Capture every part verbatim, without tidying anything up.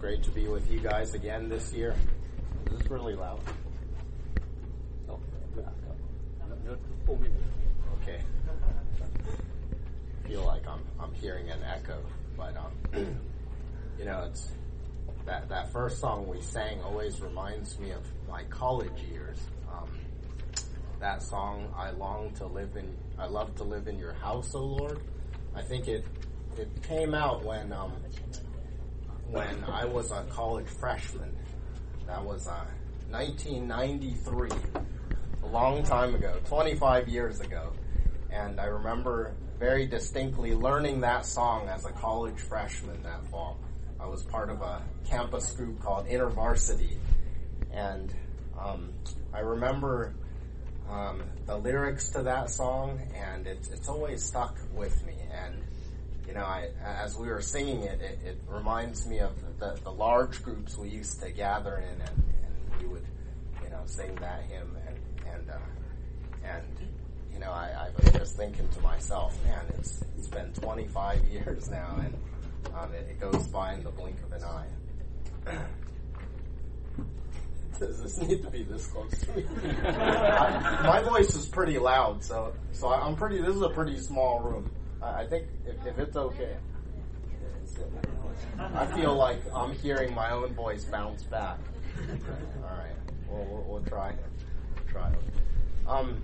great to be with you guys again this year. Is this really loud? Oh, okay. I feel like I'm I'm hearing an echo, but um, you know, it's that that first song we sang always reminds me of my college years. Um, that song, I long to live in, I love to live in your house, O Lord. I think it it came out when um, when I was a college freshman. That was uh, nineteen ninety-three, a long time ago, twenty-five years ago. And I remember very distinctly learning that song as a college freshman that fall. I was part of a campus group called InterVarsity. And um, I remember um, the lyrics to that song, and it's, it's always stuck with me. And you know, I, as we were singing it, it, it reminds me of the, the large groups we used to gather in, and, and we would, you know, sing that hymn, and and uh, and you know, I, I was just thinking to myself, man, it's it's been twenty-five years now, and um, it, it goes by in the blink of an eye. Does this need to be this close to me? I, my voice is pretty loud, so so I'm pretty. This is a pretty small room. I think if, if it's okay, I feel like I'm hearing my own voice bounce back. All right, well, we'll, we'll try it. Try it. Um,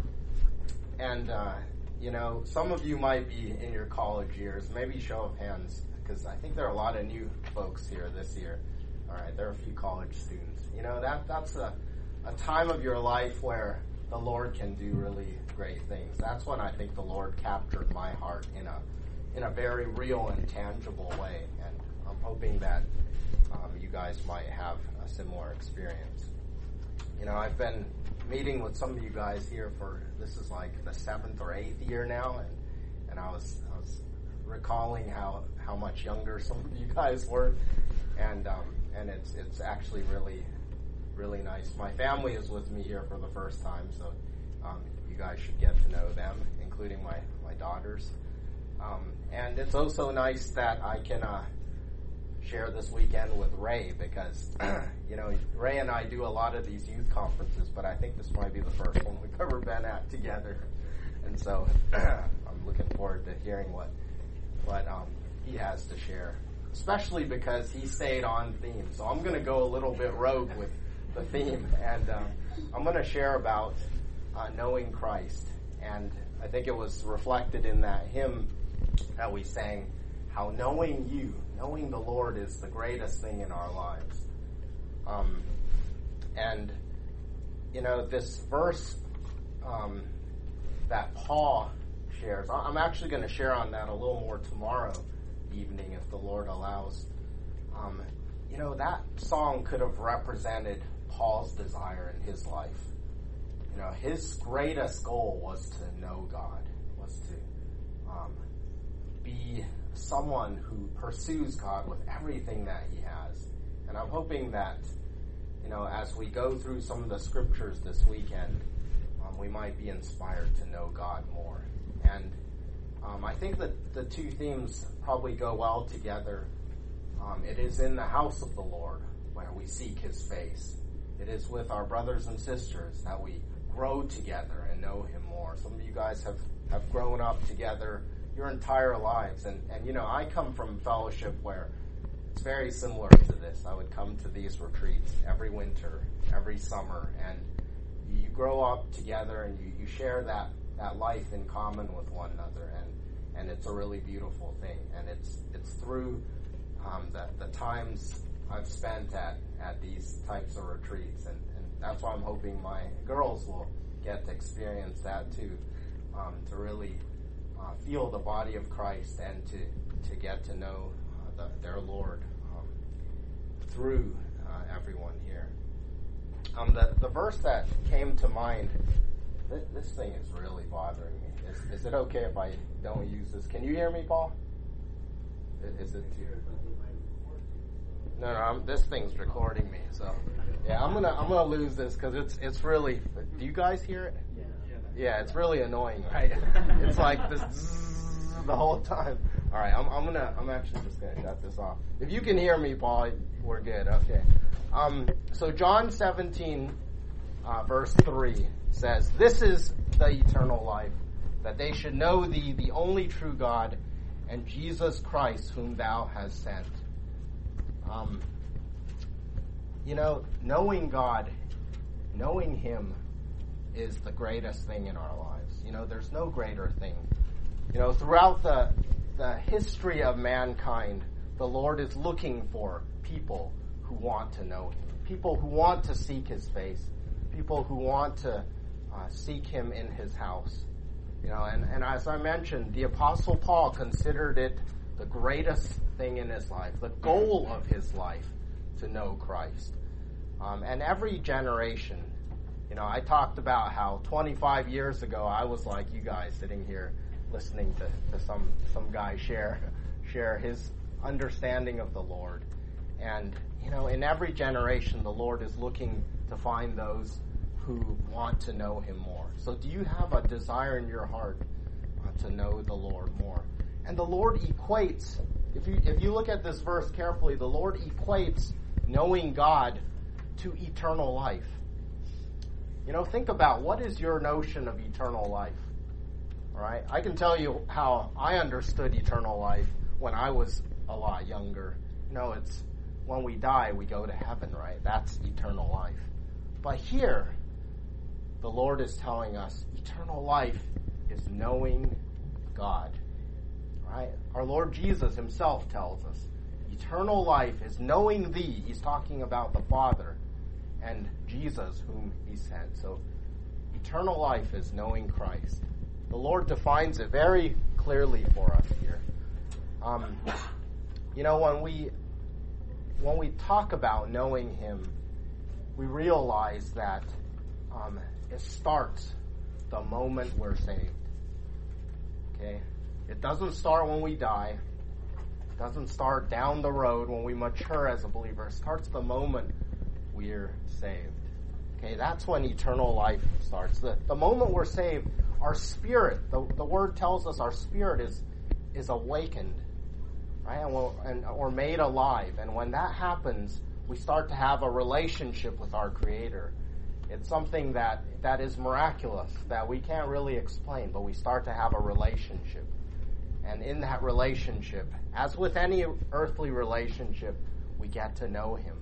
and uh, you know, some of you might be in your college years. Maybe show of hands, because I think there are a lot of new folks here this year. All right, there are a few college students. You know, that that's a a time of your life where the Lord can do really great things. That's when I think the Lord captured my heart in a in a very real and tangible way, and I'm hoping that um, you guys might have a similar experience. You know, I've been meeting with some of you guys here for, this is like the seventh or eighth year now, and and I was I was recalling how, how much younger some of you guys were, and um, and it's it's actually really really nice. My family is with me here for the first time, so um, you guys should get to know them, including my, my daughters. Um, and it's also nice that I can uh, share this weekend with Ray, because, you know, Ray and I do a lot of these youth conferences, but I think this might be the first one we've ever been at together. And so I'm looking forward to hearing what, what um, he has to share, especially because he stayed on theme. So I'm going to go a little bit rogue with the theme, and um, I'm going to share about uh, knowing Christ. And I think it was reflected in that hymn that we sang, how knowing you, knowing the Lord is the greatest thing in our lives. Um, and, you know, this verse um, that Paul shares, I'm actually going to share on that a little more tomorrow evening if the Lord allows. Um, you know, that song could have represented Paul's desire in his life. You know, his greatest goal was to know God, was to um, be someone who pursues God with everything that he has. And I'm hoping that, you know, as we go through some of the scriptures this weekend, um, we might be inspired to know God more. And um, I think that the two themes probably go well together. Um, it is in the house of the Lord where we seek his face. It is with our brothers and sisters that we grow together and know him more. Some of you guys have, have grown up together your entire lives. And, and, you know, I come from fellowship where it's very similar to this. I would come to these retreats every winter, every summer, and you grow up together and you, you share that, that life in common with one another. And, and it's a really beautiful thing. And it's it's through um, the, the times I've spent at, at these types of retreats, and, and that's why I'm hoping my girls will get to experience that too, um, to really uh, feel the body of Christ and to, to get to know uh, the, their Lord um, through uh, everyone here. Um, the, the verse that came to mind, th- this thing is really bothering me. Is, is it okay if I don't use this? Can you hear me, Paul? Is, is it too? No, no, I'm, this thing's recording me, so yeah, I'm gonna I'm gonna lose this because it's it's really. Do you guys hear it? Yeah. Yeah, it's really annoying, right? It's like this zzz the whole time. All right, I'm, I'm gonna. I'm actually just gonna shut this off. If you can hear me, Paul, we're good. Okay. Um, so John seventeen, uh, verse three says, "This is the eternal life, that they should know thee, the only true God, and Jesus Christ, whom thou hast sent." Um, you know, knowing God, knowing Him, is the greatest thing in our lives. You know, there's no greater thing. You know, throughout the the history of mankind, the Lord is looking for people who want to know Him, people who want to seek His face, people who want to uh, seek Him in His house. You know, and, and as I mentioned, the Apostle Paul considered it the greatest thing in his life, the goal of his life, to know Christ. Um, and every generation, you know, I talked about how twenty-five years ago I was like you guys sitting here listening to, to some, some guy share share his understanding of the Lord. And, you know, in every generation, the Lord is looking to find those who want to know Him more. So do you have a desire in your heart uh, to know the Lord more? And the Lord equates, if you if you look at this verse carefully, the Lord equates knowing God to eternal life. You know, think about, what is your notion of eternal life? All right? I can tell you how I understood eternal life when I was a lot younger. You know, it's when we die, we go to heaven, right? That's eternal life. But here, the Lord is telling us eternal life is knowing God. Right? Our Lord Jesus Himself tells us eternal life is knowing Thee. He's talking about the Father and Jesus whom He sent. So eternal life is knowing Christ. The Lord defines it very clearly for us here. Um, you know, when we when we talk about knowing Him, we realize that um, it starts the moment we're saved. Okay? It doesn't start when we die. It doesn't start down the road when we mature as a believer. It starts the moment we're saved. Okay, that's when eternal life starts. The, the moment we're saved, our spirit, the, the word tells us our spirit is is awakened, right? And we're, and we're made alive. And when that happens, we start to have a relationship with our Creator. It's something that, that is miraculous, that we can't really explain, but we start to have a relationship. And in that relationship, as with any earthly relationship, we get to know Him.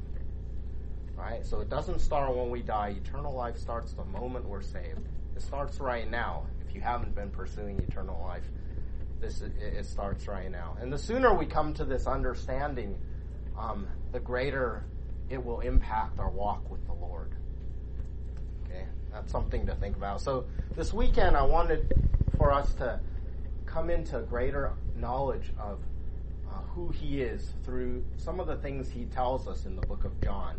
Right? So it doesn't start when we die. Eternal life starts the moment we're saved. It starts right now. If you haven't been pursuing eternal life, this it, it starts right now. And the sooner we come to this understanding, um, the greater it will impact our walk with the Lord. Okay? That's something to think about. So this weekend I wanted for us to come into greater knowledge of uh, who He is through some of the things He tells us in the book of John.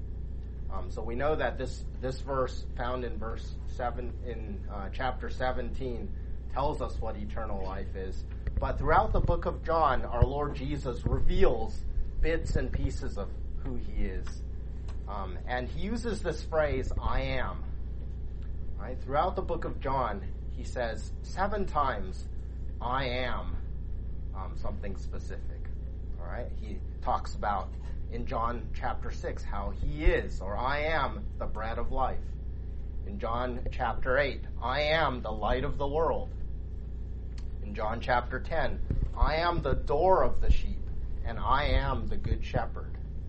Um, so we know that this this verse found in verse seven in uh, chapter seventeen tells us what eternal life is. But throughout the book of John, our Lord Jesus reveals bits and pieces of who He is, um, and He uses this phrase "I am." Right? Throughout the book of John, He says seven times, "I am," um, something specific. All right? He talks about in John chapter six how He is, or I am the bread of life. In John chapter eight, I am the light of the world. In John chapter ten, I am the door of the sheep, and I am the good shepherd.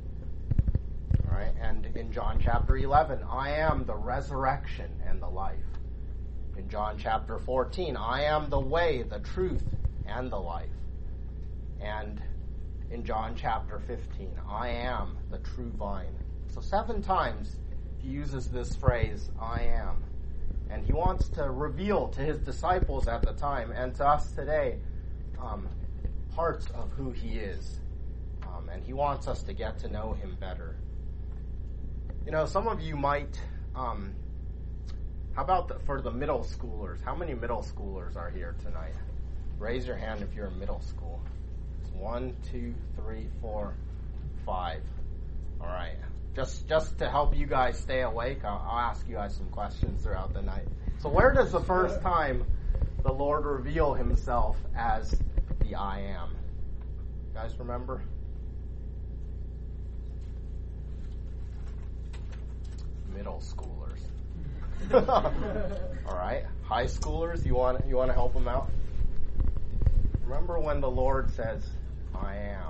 All right? And in John chapter eleven, I am the resurrection and the life. In John chapter fourteen, I am the way, the truth, and the life. And in John chapter fifteen, I am the true vine. So seven times He uses this phrase, I am. And He wants to reveal to His disciples at the time and to us today um, parts of who He is. Um, and He wants us to get to know Him better. You know, some of you might, um, how about the, for the middle schoolers? How many middle schoolers are here tonight? Raise your hand if you're in middle school. One, two, three, four, five. All right. Just just to help you guys stay awake, I'll, I'll ask you guys some questions throughout the night. So where does the first time the Lord reveal Himself as the I am? guys remember? Middle schoolers. All right. High schoolers, you want you want to help them out? Remember when the Lord says, I am.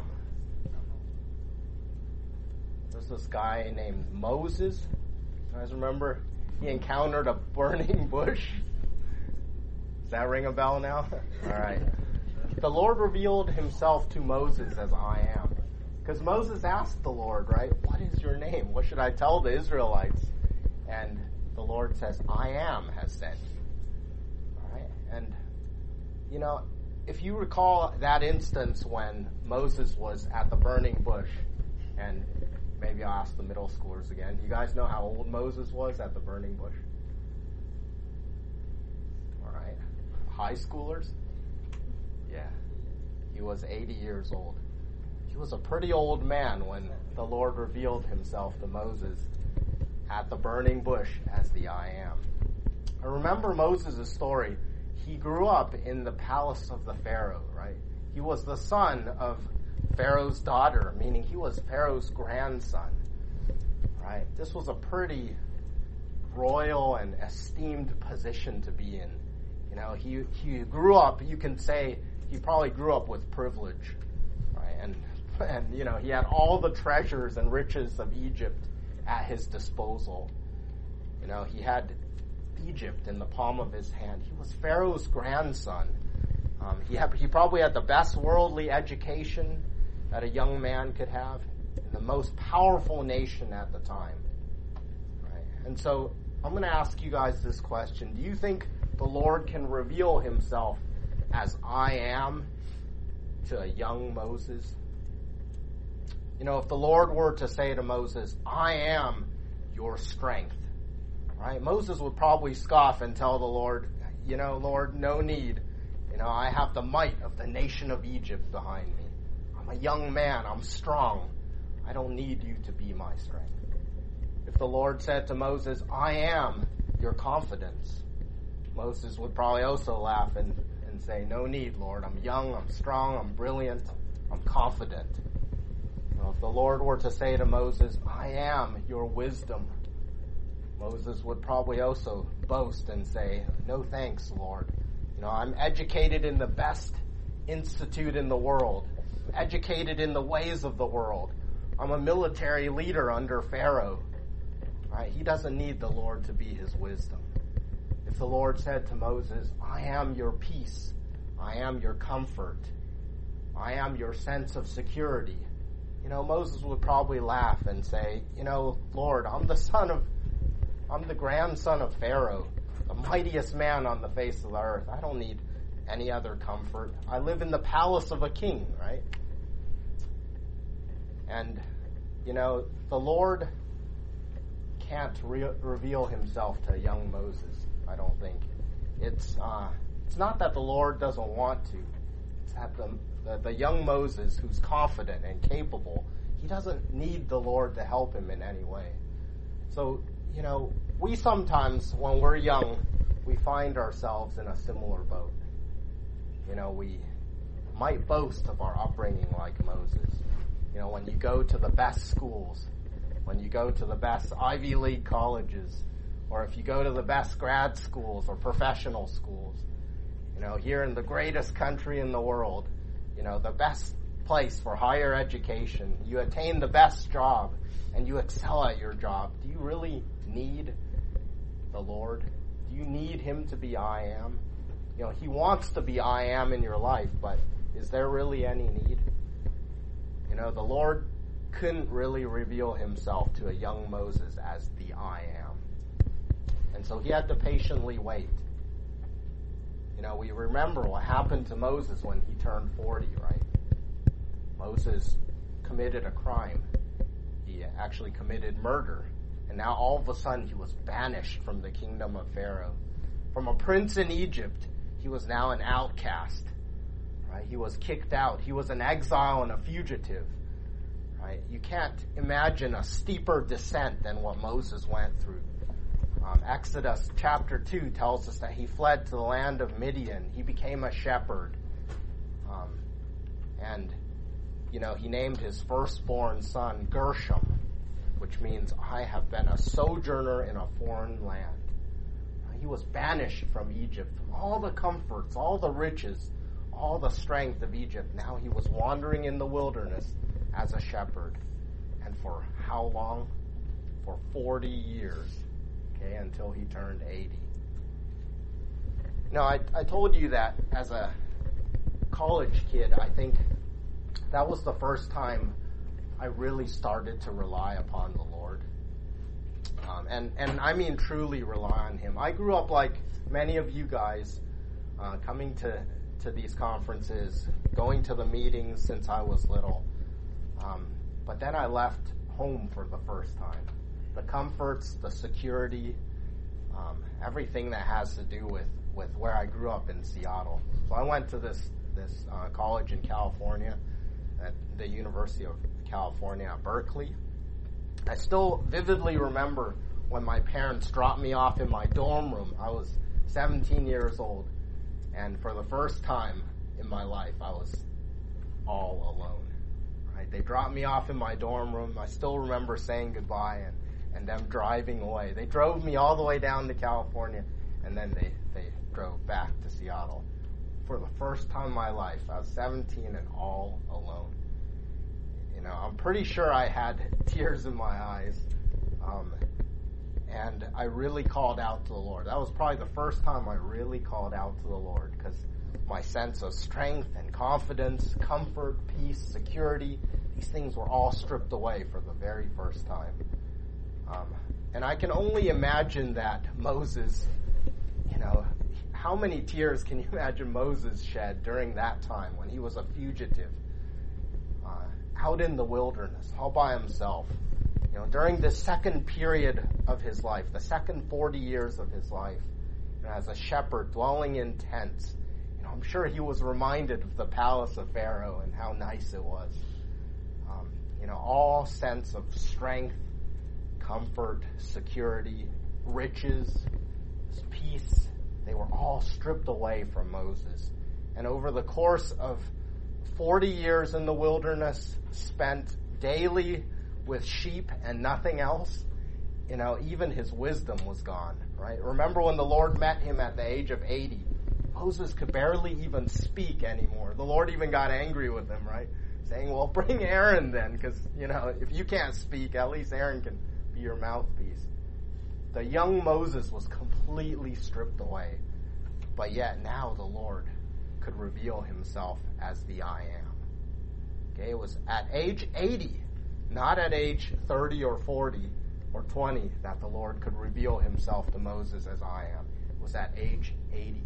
There's this guy named Moses. You guys remember? He encountered a burning bush. Does that ring a bell now? All right. The Lord revealed himself to Moses as I am. Because Moses asked the Lord, right, what is your name? What should I tell the Israelites? And the Lord says, I am has sent you. All right? And, you know, if you recall that instance when Moses was at the burning bush, and maybe I'll ask the middle schoolers again. Do you guys know how old Moses was at the burning bush? All right. High schoolers? Yeah. He was eighty years old. He was a pretty old man when the Lord revealed himself to Moses at the burning bush as the I am. I remember Moses' story. He grew up in the palace of the Pharaoh, right? He was the son of Pharaoh's daughter, meaning he was Pharaoh's grandson, right? This was a pretty royal and esteemed position to be in. You know, he he grew up, you can say, he probably grew up with privilege, right? And, and you know, he had all the treasures and riches of Egypt at his disposal. You know, he had Egypt in the palm of his hand. He was Pharaoh's grandson. Um, he had, he probably had the best worldly education that a young man could have in the most powerful nation at the time. Right? And so I'm going to ask you guys this question. Do you think the Lord can reveal himself as I am to a young Moses? You know, if the Lord were to say to Moses, I am your strength, right? Moses would probably scoff and tell the Lord, you know, Lord, no need. You know, I have the might of the nation of Egypt behind me. I'm a young man. I'm strong. I don't need you to be my strength. If the Lord said to Moses, I am your confidence, Moses would probably also laugh and, and say, no need, Lord. I'm young. I'm strong. I'm brilliant. I'm confident. Well, if the Lord were to say to Moses, I am your wisdom, Moses would probably also boast and say, no thanks, Lord. You know, I'm educated in the best institute in the world, educated in the ways of the world. I'm a military leader under Pharaoh. Right? He doesn't need the Lord to be his wisdom. If the Lord said to Moses, I am your peace, I am your comfort, I am your sense of security, you know, Moses would probably laugh and say, you know, Lord, I'm the son of, I'm the grandson of Pharaoh, the mightiest man on the face of the earth. I don't need any other comfort. I live in the palace of a king, right? And, you know, the Lord can't re- reveal himself to young Moses, I don't think. It's uh, it's not that the Lord doesn't want to. It's that the, the, the young Moses, who's confident and capable, he doesn't need the Lord to help him in any way. So, you know, we sometimes, when we're young, we find ourselves in a similar boat. You know, we might boast of our upbringing like Moses. You know, when you go to the best schools, when you go to the best Ivy League colleges, or if you go to the best grad schools or professional schools, you know, here in the greatest country in the world, you know, the best place for higher education, you attain the best job, and you excel at your job. Do you really need the Lord? Do you need him to be I am? You know, he wants to be I am in your life, but is there really any need? You know, the Lord couldn't really reveal himself to a young Moses as the I am. And so he had to patiently wait. You know, we remember what happened to Moses when he turned forty, right? Moses committed a crime. He actually committed murder. And now all of a sudden he was banished from the kingdom of Pharaoh. From a prince in Egypt, he was now an outcast. Right? He was kicked out. He was an exile and a fugitive. Right? You can't imagine a steeper descent than what Moses went through. Um, Exodus chapter two tells us that he fled to the land of Midian. He became a shepherd. Um, and, you know, he named his firstborn son Gershom, which means I have been a sojourner in a foreign land. He was banished from Egypt, from all the comforts, all the riches, all the strength of Egypt. Now he was wandering in the wilderness as a shepherd. And for how long? For forty years, okay, until he turned eighty. Now, I, I told you that as a college kid, I think that was the first time I really started to rely upon the Lord. Um, and, and I mean truly rely on him. I grew up like many of you guys, uh, coming to, to these conferences, going to the meetings since I was little. Um, but then I left home for the first time. The comforts, the security, um, everything that has to do with, with where I grew up in Seattle. So I went to this, this uh, college in California, at the University of California at Berkeley. I still vividly remember when my parents dropped me off in my dorm room. I was seventeen years old, and for the first time in my life, I was all alone. Right? They dropped me off in my dorm room. I still remember saying goodbye and, and them driving away. They drove me all the way down to California, and then they, they drove back to Seattle. For the first time in my life, I was seventeen and all alone. You know, I'm pretty sure I had tears in my eyes, um, and I really called out to the Lord. That was probably the first time I really called out to the Lord, because my sense of strength and confidence, comfort, peace, security, these things were all stripped away for the very first time. Um, and I can only imagine that Moses, you know, how many tears can you imagine Moses shed during that time when he was a fugitive? Uh, out in the wilderness, all by himself. You know, during the second period of his life, the second forty years of his life, you know, as a shepherd dwelling in tents, you know, I'm sure he was reminded of the palace of Pharaoh and how nice it was. Um, you know, all sense of strength, comfort, security, riches, peace, they were all stripped away from Moses. And over the course of forty years in the wilderness, spent daily with sheep and nothing else, you know, even his wisdom was gone, right? Remember when the Lord met him at the age of eighty, Moses could barely even speak anymore. The Lord even got angry with him, right? Saying, well, bring Aaron then, because, you know, if you can't speak, at least Aaron can be your mouthpiece. The young Moses was completely stripped away, but yet now the Lord could reveal himself as the I am. Okay, it was at age eighty, not at age thirty or forty or twenty, that the Lord could reveal himself to Moses as I am. It was at age eighty.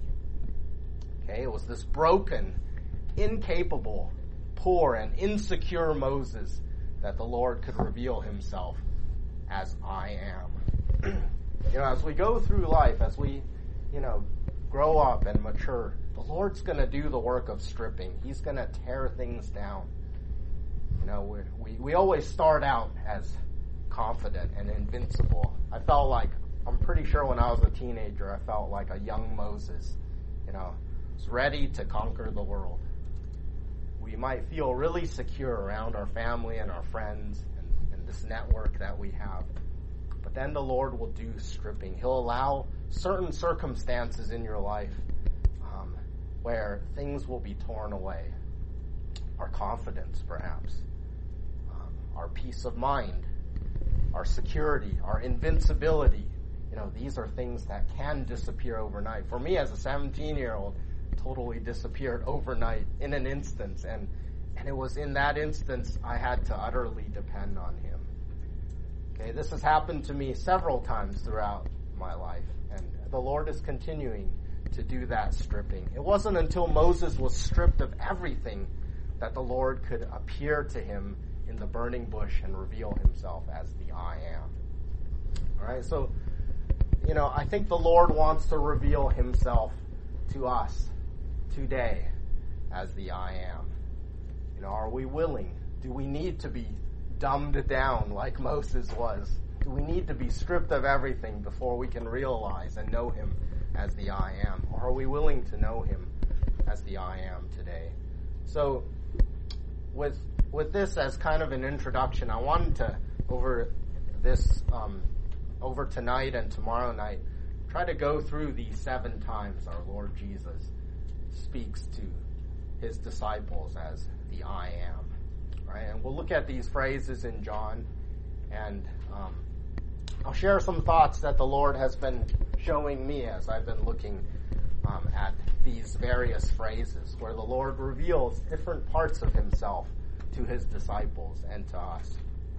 Okay, it was this broken, incapable, poor, and insecure Moses that the Lord could reveal himself as I am. You know, as we go through life, as we, you know, grow up and mature, the Lord's going to do the work of stripping. He's going to tear things down. You know, we, we we always start out as confident and invincible. I felt like, I'm pretty sure when I was a teenager, I felt like a young Moses. You know, was ready to conquer the world. We might feel really secure around our family and our friends and, and this network that we have. But then the Lord will do stripping. He'll allow certain circumstances in your life um, where things will be torn away. Our confidence, perhaps. Um, our peace of mind. Our security. Our invincibility. You know, these are things that can disappear overnight. For me, as a seventeen-year-old, totally disappeared overnight in an instance. And, and it was in that instance I had to utterly depend on Him. Okay, this has happened to me several times throughout my life, and the Lord is continuing to do that stripping. It wasn't until Moses was stripped of everything that the Lord could appear to him in the burning bush and reveal himself as the I am. All right, so, you know, I think the Lord wants to reveal himself to us today as the I am. You know, are we willing? Do we need to be dumbed down like Moses was? Do we need to be stripped of everything before we can realize and know him as the I am? Or are we willing to know him as the I am today? So, with with this as kind of an introduction, I wanted to, over this, um, over tonight and tomorrow night, try to go through these seven times our Lord Jesus speaks to his disciples as the I am. Right? And we'll look at these phrases in John, and um, I'll share some thoughts that the Lord has been showing me as I've been looking um, at these various phrases, where the Lord reveals different parts of himself to his disciples and to us.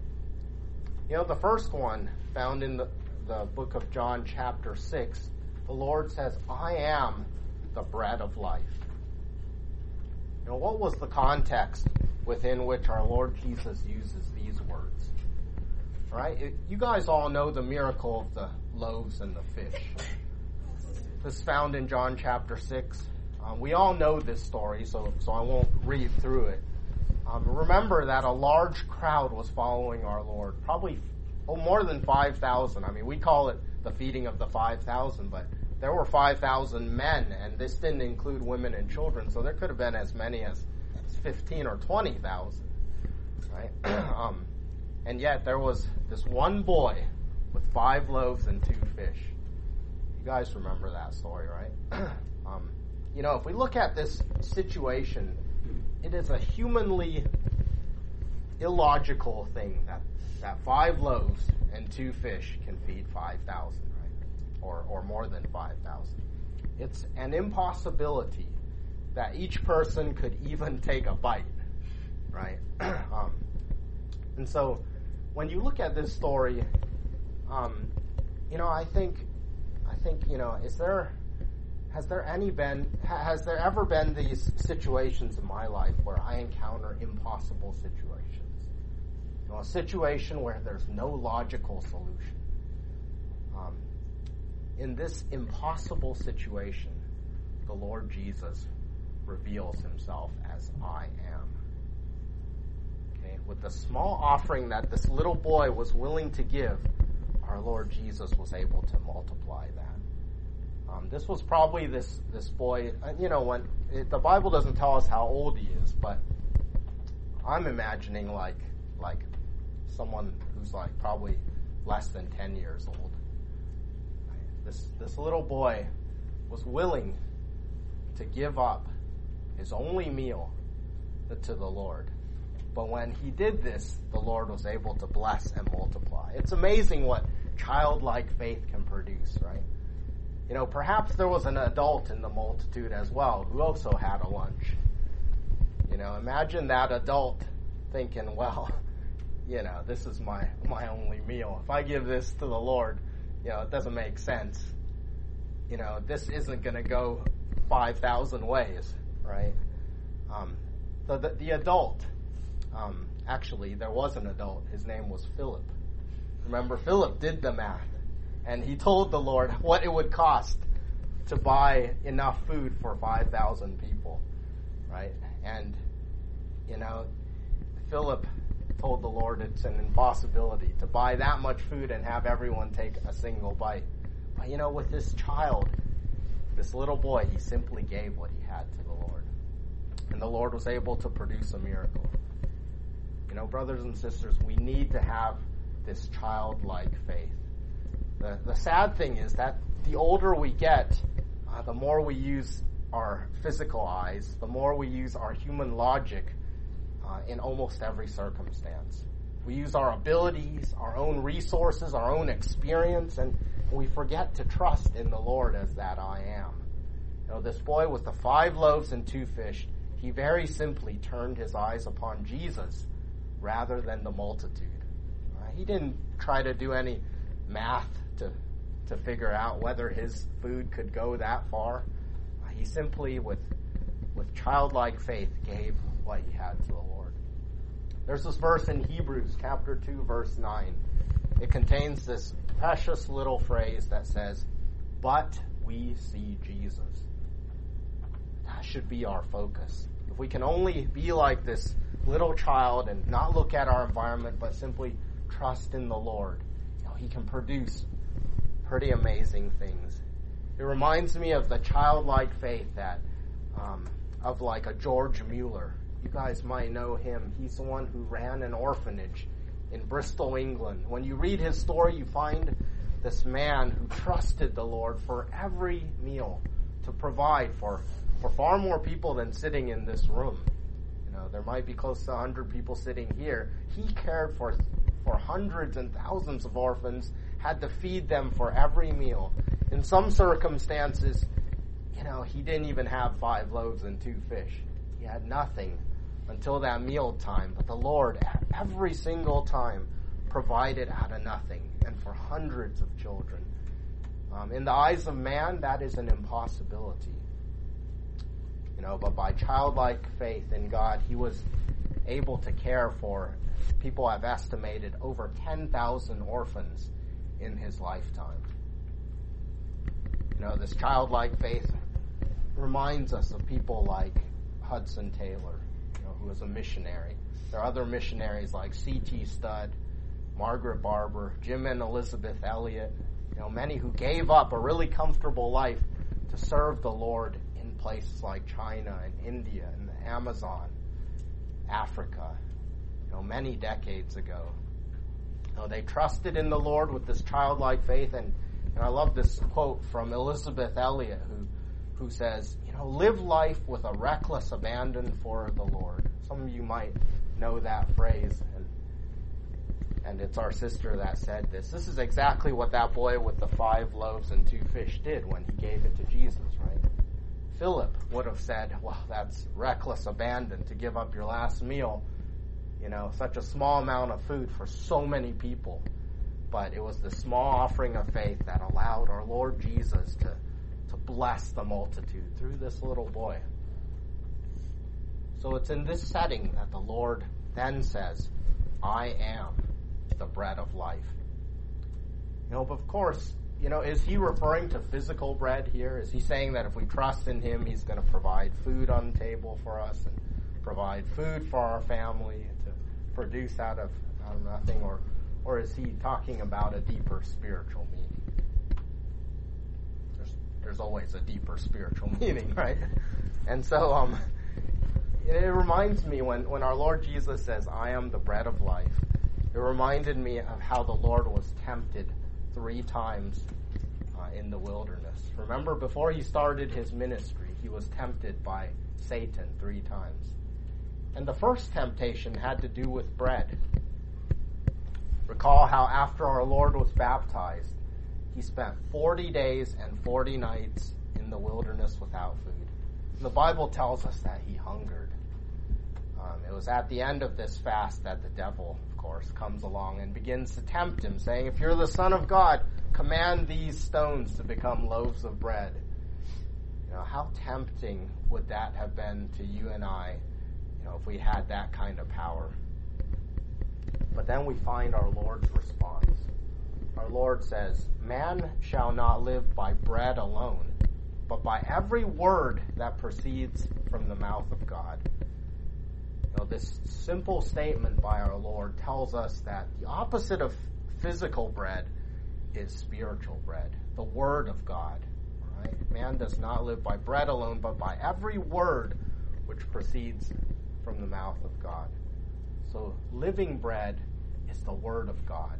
You know, the first one, found in the, the book of John chapter six, the Lord says, I am the bread of life. You know, what was the context within which our Lord Jesus uses these words? Right? It, you guys all know the miracle of the loaves and the fish. This is found in John chapter six. Um, we all know this story, so, so I won't read through it. Um, remember that a large crowd was following our Lord, probably oh, more than five thousand. I mean, we call it the feeding of the five thousand, but there were five thousand men, and this didn't include women and children, so there could have been as many as fifteen or twenty thousand, right? um, and yet there was this one boy with five loaves and two fish. You guys remember that story, right? um, you know, if we look at this situation, it is a humanly illogical thing that, that five loaves and two fish can feed five thousand, right? Or, or more than five thousand. It's an impossibility that each person could even take a bite, right? um, and so when you look at this story, um, you know, I think, I think, you know, is there, has there any been, has there ever been these situations in my life where I encounter impossible situations? You know, a situation where there's no logical solution. Um, in this impossible situation, the Lord Jesus reveals himself as I am. Okay, with the small offering that this little boy was willing to give, our Lord Jesus was able to multiply that. Um, this was probably this this boy. You know, when it, the Bible doesn't tell us how old he is, but I'm imagining like like someone who's like probably less than ten years old. This this little boy was willing to give up his only meal to the Lord. But when he did this, the Lord was able to bless and multiply. It's amazing what childlike faith can produce, right? You know, perhaps there was an adult in the multitude as well who also had a lunch. You know, imagine that adult thinking, well, you know, this is my, my only meal. If I give this to the Lord, you know, it doesn't make sense. You know, this isn't going to go five thousand ways, right? Um, the, the, the adult, um, actually, there was an adult. His name was Philip. Remember, Philip did the math, and he told the Lord what it would cost to buy enough food for five thousand people, right? And, you know, Philip told the Lord it's an impossibility to buy that much food and have everyone take a single bite. But, you know, with this child, this little boy, he simply gave what he had to the Lord. And the Lord was able to produce a miracle. You know, brothers and sisters, we need to have this childlike faith. The, the sad thing is that the older we get, uh, the more we use our physical eyes, the more we use our human logic uh, in almost every circumstance. We use our abilities, our own resources, our own experience, and we forget to trust in the Lord as that I am. You know, this boy with the five loaves and two fish, he very simply turned his eyes upon Jesus rather than the multitude. Uh, he didn't try to do any math to to figure out whether his food could go that far. Uh, he simply, with with childlike faith, gave what he had to the Lord. There's this verse in Hebrews chapter two, verse nine. It contains this precious little phrase that says, "But we see Jesus." That should be our focus. If we can only be like this little child and not look at our environment, but simply trust in the Lord, you know, he can produce pretty amazing things. It reminds me of the childlike faith that um, of like a George Mueller. You guys might know him. He's the one who ran an orphanage in Bristol, England. When you read his story, you find this man who trusted the Lord for every meal to provide for, for far more people than sitting in this room. You know, there might be close to one hundred people sitting here. He cared for, for hundreds and thousands of orphans, had to feed them for every meal. In some circumstances, you know, he didn't even have five loaves and two fish. He had nothing until that meal time. But the Lord, at every single time, provided out of nothing, and for hundreds of children. Um, in the eyes of man, that is an impossibility. You know, but by childlike faith in God, he was able to care for, people have estimated, over ten thousand orphans in his lifetime. You know, this childlike faith reminds us of people like Hudson Taylor, you know, who was a missionary. There are other missionaries like C T Studd, Margaret Barber, Jim and Elizabeth Elliot, you know, many who gave up a really comfortable life to serve the Lord in places like China and India and the Amazon, Africa, you know, many decades ago. You know, they trusted in the Lord with this childlike faith, and, and I love this quote from Elizabeth Elliot, who who says, you know, live life with a reckless abandon for the Lord. Some of you might know that phrase, and and it's our sister that said this. This is exactly what that boy with the five loaves and two fish did when he gave it to Jesus, right? Philip would have said, well, that's reckless abandon to give up your last meal, you know, such a small amount of food for so many people. But it was the small offering of faith that allowed our Lord Jesus to to bless the multitude through this little boy. So it's in this setting that the Lord then says, I am the bread of life. You know, but of course, you know, is he referring to physical bread here? Is he saying that if we trust in him, he's going to provide food on the table for us and provide food for our family to produce out of, out of nothing? Or, or is he talking about a deeper spiritual meaning? There's always a deeper spiritual meaning, right? And so um, it, it reminds me when, when our Lord Jesus says, I am the bread of life, it reminded me of how the Lord was tempted three times uh, in the wilderness. Remember, before he started his ministry, he was tempted by Satan three times. And the first temptation had to do with bread. Recall how after our Lord was baptized, he spent forty days and forty nights in the wilderness without food. And the Bible tells us that he hungered. Um, it was at the end of this fast that the devil, of course, comes along and begins to tempt him, saying, if you're the Son of God, command these stones to become loaves of bread. You know, how tempting would that have been to you and I, you know, if we had that kind of power? But then we find our Lord's response. Our Lord says, man shall not live by bread alone, but by every word that proceeds from the mouth of God. You know, this simple statement by our Lord tells us that the opposite of physical bread is spiritual bread, the Word of God. Right? Man does not live by bread alone, but by every word which proceeds from the mouth of God. So living bread is the Word of God.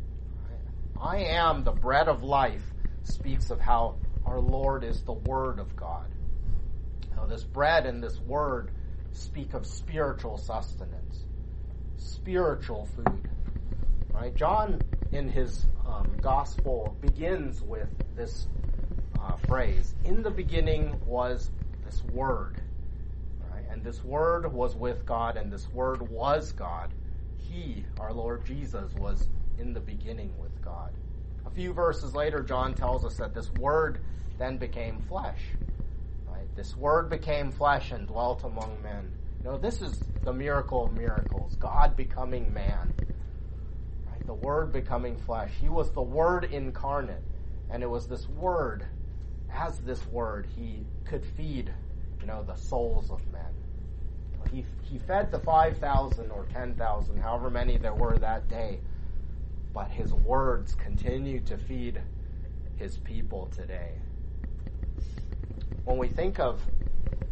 I am the bread of life speaks of how our Lord is the Word of God. Now, this bread and this Word speak of spiritual sustenance, spiritual food. Right? John, in his um, gospel, begins with this uh, phrase, in the beginning was this Word. Right? And this Word was with God, and this Word was God. He, our Lord Jesus, was in the beginning with God. A few verses later, John tells us that this Word then became flesh. Right? This Word became flesh and dwelt among men. You know, this is the miracle of miracles, God becoming man. Right? The Word becoming flesh. He was the Word incarnate, and it was this Word, as this Word, he could feed, you know, the souls of men. He he fed the five thousand or ten thousand, however many there were that day. But his words continue to feed his people today. When we think of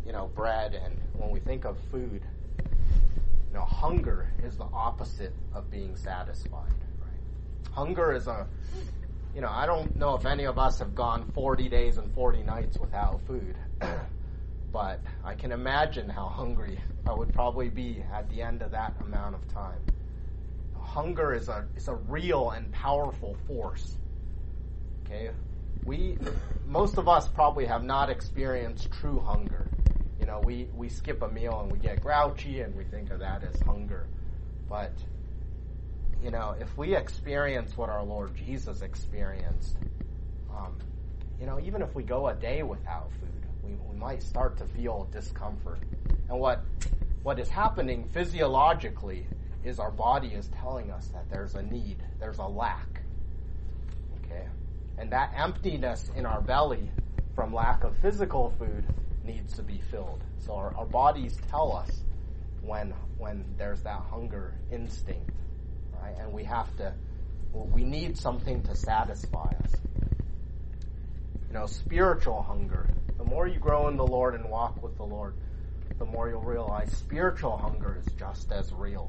you know, bread and when we think of food, you know, hunger is the opposite of being satisfied, right? Hunger is a, you know, I don't know if any of us have gone forty days and forty nights without food, but I can imagine how hungry I would probably be at the end of that amount of time. Hunger is a is a real and powerful force. Okay, we most of us probably have not experienced true hunger. You know, we, we skip a meal and we get grouchy and we think of that as hunger. But, you know, if we experience what our Lord Jesus experienced, um, you know, even if we go a day without food, we, we might start to feel discomfort. And what what is happening physiologically is our body is telling us that there's a need, there's a lack. Okay? And that emptiness in our belly from lack of physical food needs to be filled. So our, our bodies tell us when when there's that hunger instinct, right? And we have to, well, we need something to satisfy us. You know, spiritual hunger. The more you grow in the Lord and walk with the Lord, the more you'll realize spiritual hunger is just as real.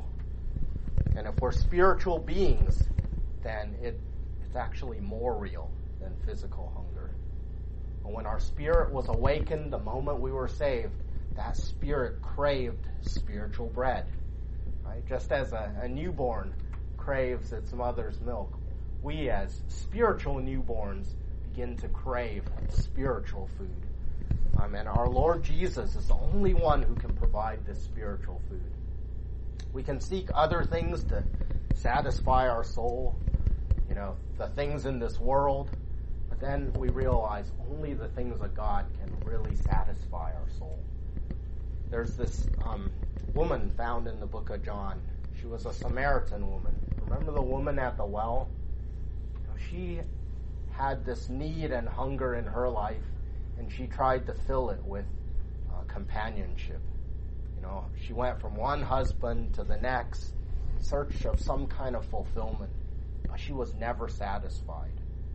And if we're spiritual beings, then it it's actually more real than physical hunger. And when our spirit was awakened the moment we were saved, that spirit craved spiritual bread. Right? Just as a, a newborn craves its mother's milk, we as spiritual newborns begin to crave spiritual food. Um, and our Lord Jesus is the only one who can provide this spiritual food. We can seek other things to satisfy our soul, you know, the things in this world, but then we realize only the things of God can really satisfy our soul. There's this um, woman found in the book of John. She was a Samaritan woman. Remember the woman at the well? You know, she had this need and hunger in her life, and she tried to fill it with uh, companionship. You know, she went from one husband to the next in search of some kind of fulfillment, but she was never satisfied.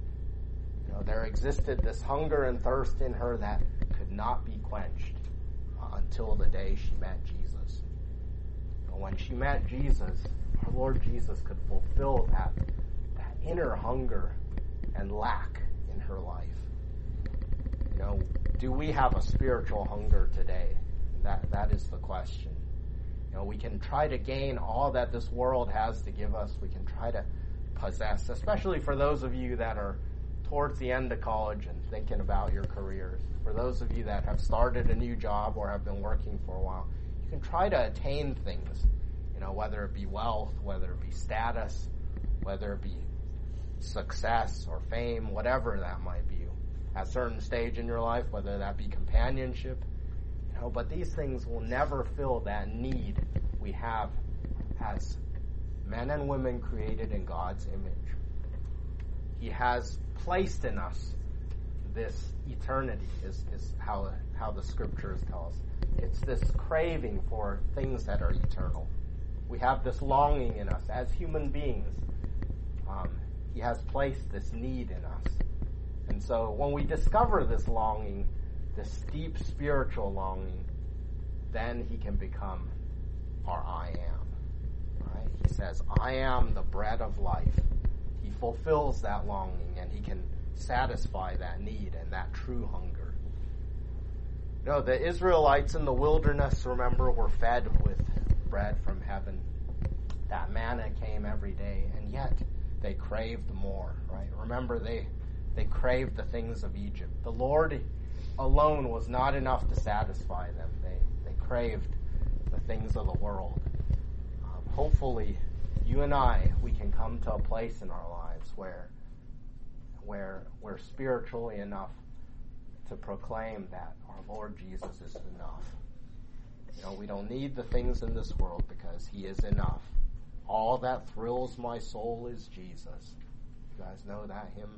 You know, there existed this hunger and thirst in her that could not be quenched uh, until the day she met Jesus. And when she met Jesus, our Lord Jesus could fulfill that, that inner hunger and lack in her life. You know, do we have a spiritual hunger today? That that is the question. You know, we can try to gain all that this world has to give us. We can try to possess, especially for those of you that are towards the end of college and thinking about your careers. For those of you that have started a new job or have been working for a while, you can try to attain things. You know, whether it be wealth, whether it be status, whether it be success or fame, whatever that might be. At a certain stage in your life, whether that be companionship, you know, but these things will never fill that need we have as men and women created in God's image. He has placed in us this eternity, is, is how how the scriptures tell us. It's this craving for things that are eternal. We have this longing in us as human beings. Um, he has placed this need in us. And so when we discover this longing, this deep spiritual longing, then he can become our I am. Right? He says, I am the bread of life. He fulfills that longing and he can satisfy that need and that true hunger. You know, the Israelites in the wilderness, remember, were fed with bread from heaven. That manna came every day, and yet they craved more, right? Remember, they They craved the things of Egypt. The Lord alone was not enough to satisfy them. They they craved the things of the world. Um, hopefully, you and I, we can come to a place in our lives where where we're spiritually enough to proclaim that our Lord Jesus is enough. You know, we don't need the things in this world because he is enough. All that thrills my soul is Jesus. You guys know that hymn?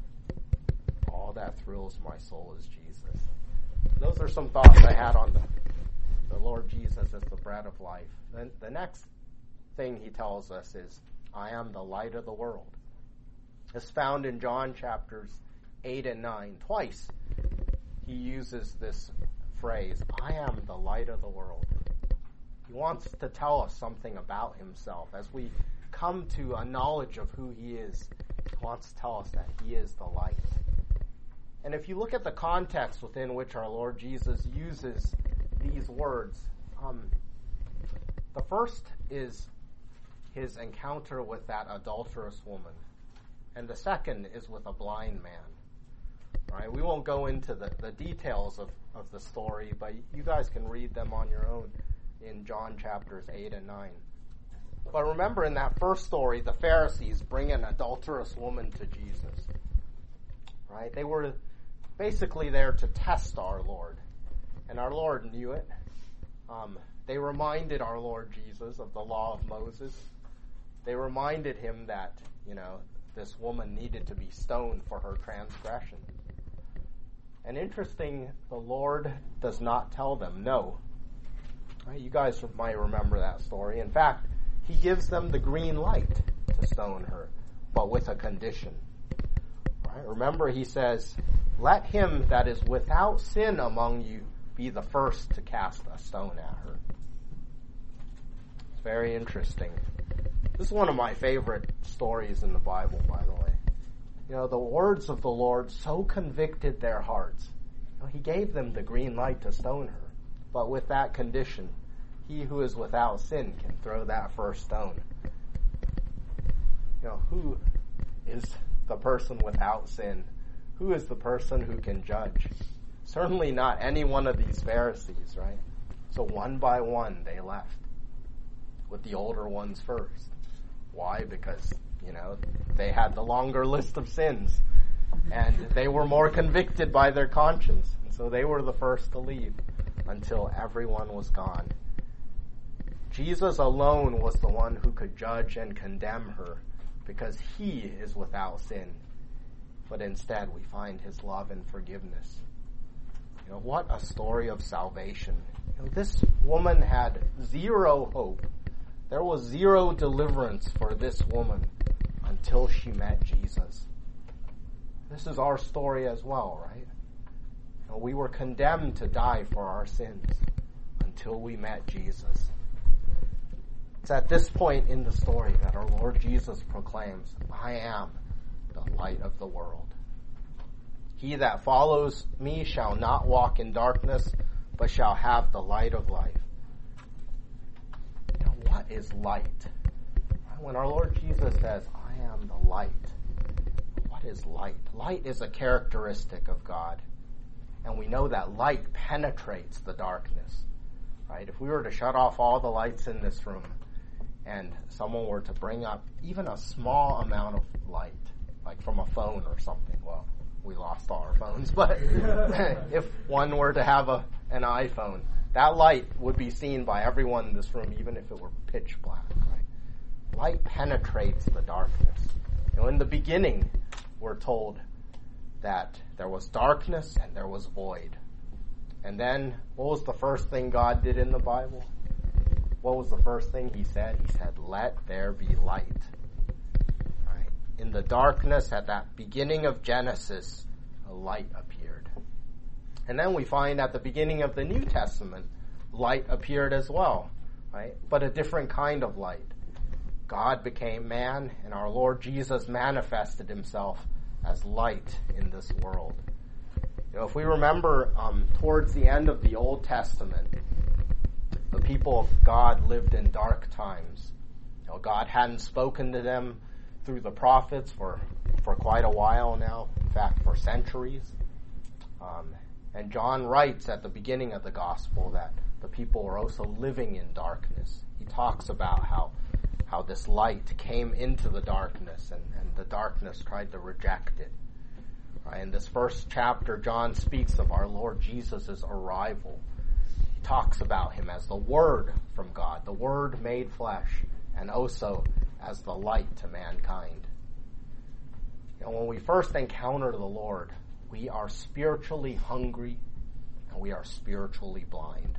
All that thrills my soul is Jesus. Those are some thoughts I had on the, the Lord Jesus as the bread of life. Then the next thing he tells us is, I am the light of the world. It's found in John chapters eight and nine. Twice he uses this phrase, I am the light of the world. He wants to tell us something about himself. As we come to a knowledge of who he is, he wants to tell us that he is the light. And if you look at the context within which our Lord Jesus uses these words, um, the first is his encounter with that adulterous woman. And the second is with a blind man. All right, we won't go into the, the details of, of the story, but you guys can read them on your own in John chapters eight and nine. But remember, in that first story, the Pharisees bring an adulterous woman to Jesus. Right? They were basically there to test our Lord. And our Lord knew it. Um, they reminded our Lord Jesus of the law of Moses. They reminded him that, you know, this woman needed to be stoned for her transgression. And interesting, the Lord does not tell them no. Right? You guys might remember that story. In fact, he gives them the green light to stone her, but with a condition. Right? Remember, he says, let him that is without sin among you be the first to cast a stone at her. It's very interesting. This is one of my favorite stories in the Bible, by the way. You know, the words of the Lord so convicted their hearts. You know, he gave them the green light to stone her, but with that condition, he who is without sin can throw that first stone. You know, who is the person without sin? Who is the person who can judge? Certainly not any one of these Pharisees, right? So one by one they left, with the older ones first. Why? Because, you know, they had the longer list of sins, and they were more convicted by their conscience, and so they were the first to leave until everyone was gone. Jesus alone was the one who could judge and condemn her, because he is without sin. But instead we find his love and forgiveness. You know, what a story of salvation. You know, this woman had zero hope. There was zero deliverance for this woman until she met Jesus. This is our story as well, right? You know, we were condemned to die for our sins until we met Jesus. It's at this point in the story that our Lord Jesus proclaims, I am the light of the world. He that follows me shall not walk in darkness, but shall have the light of life. You know, what is light? When our Lord Jesus says, I am the light, what is light? Light is a characteristic of God. And we know that light penetrates the darkness. Right? If we were to shut off all the lights in this room, and someone were to bring up even a small amount of light, like from a phone or something, well, we lost all our phones, but if one were to have a an iPhone, that light would be seen by everyone in this room, even if it were pitch black. Right? Light penetrates the darkness. You know, in the beginning, we're told that there was darkness and there was void. And then, what was the first thing God did in the Bible? What was the first thing he said? He said, let there be light. Right? In the darkness, at that beginning of Genesis, a light appeared. And then we find at the beginning of the New Testament, light appeared as well, right? But a different kind of light. God became man, and our Lord Jesus manifested himself as light in this world. You know, if we remember um, towards the end of the Old Testament, the people of God lived in dark times. You know, God hadn't spoken to them through the prophets for, for quite a while now, in fact, for centuries. Um, and John writes at the beginning of the gospel that the people were also living in darkness. He talks about how how this light came into the darkness, and, and the darkness tried to reject it. Right? In this first chapter, John speaks of our Lord Jesus' arrival. He talks about him as the Word from God, the Word made flesh, and also as the light to mankind. You know, when we first encounter the Lord, we are spiritually hungry and we are spiritually blind.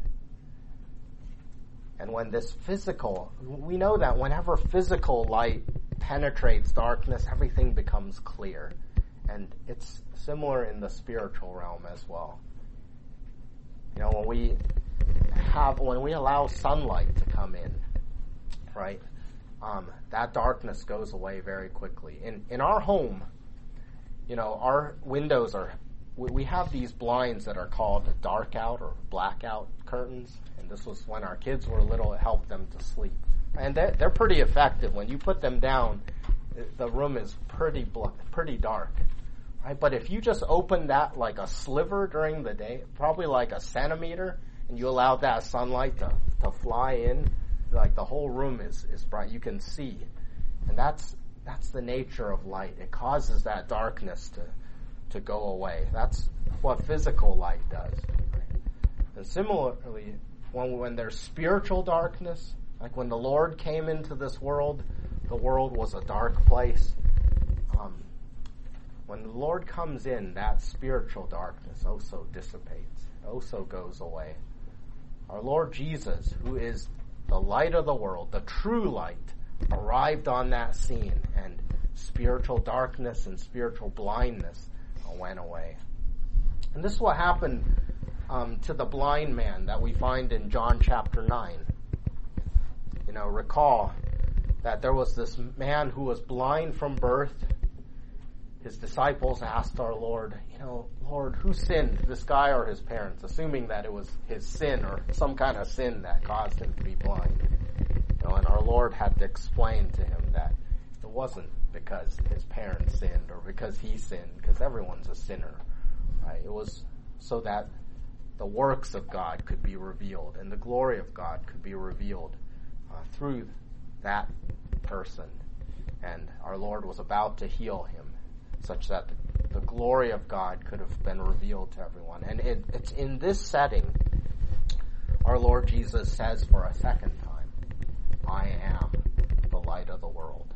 And when this physical, we know that whenever physical light penetrates darkness, everything becomes clear. And it's similar in the spiritual realm as well. You know, when we have, when we allow sunlight to come in, right, um, that darkness goes away very quickly. In in our home, you know, our windows are, we, we have these blinds that are called dark out or blackout curtains, and this was when our kids were little, it helped them to sleep. And they're, they're pretty effective. When you put them down, the room is pretty bl- pretty dark. Right? But if you just open that like a sliver during the day, probably like a centimeter, and you allow that sunlight to, to fly in, like the whole room is, is bright. You can see. And that's that's the nature of light. It causes that darkness to, to go away. That's what physical light does. Right? And similarly, when when there's spiritual darkness, like when the Lord came into this world, the world was a dark place. Um, When the Lord comes in, that spiritual darkness also dissipates, also goes away. Our Lord Jesus, who is the light of the world, the true light, arrived on that scene, and spiritual darkness and spiritual blindness went away. And this is what happened um, to the blind man that we find in John chapter nine. You know, recall that there was this man who was blind from birth. His disciples asked our Lord, you know, Lord, who sinned, this guy or his parents, assuming that it was his sin or some kind of sin that caused him to be blind. You know, and our Lord had to explain to him that it wasn't because his parents sinned or because he sinned, because everyone's a sinner. Right? It was so that the works of God could be revealed and the glory of God could be revealed uh, through that person. And our Lord was about to heal him, such that the, the glory of God could have been revealed to everyone. And it, it's in this setting our Lord Jesus says for a second time, I am the light of the world.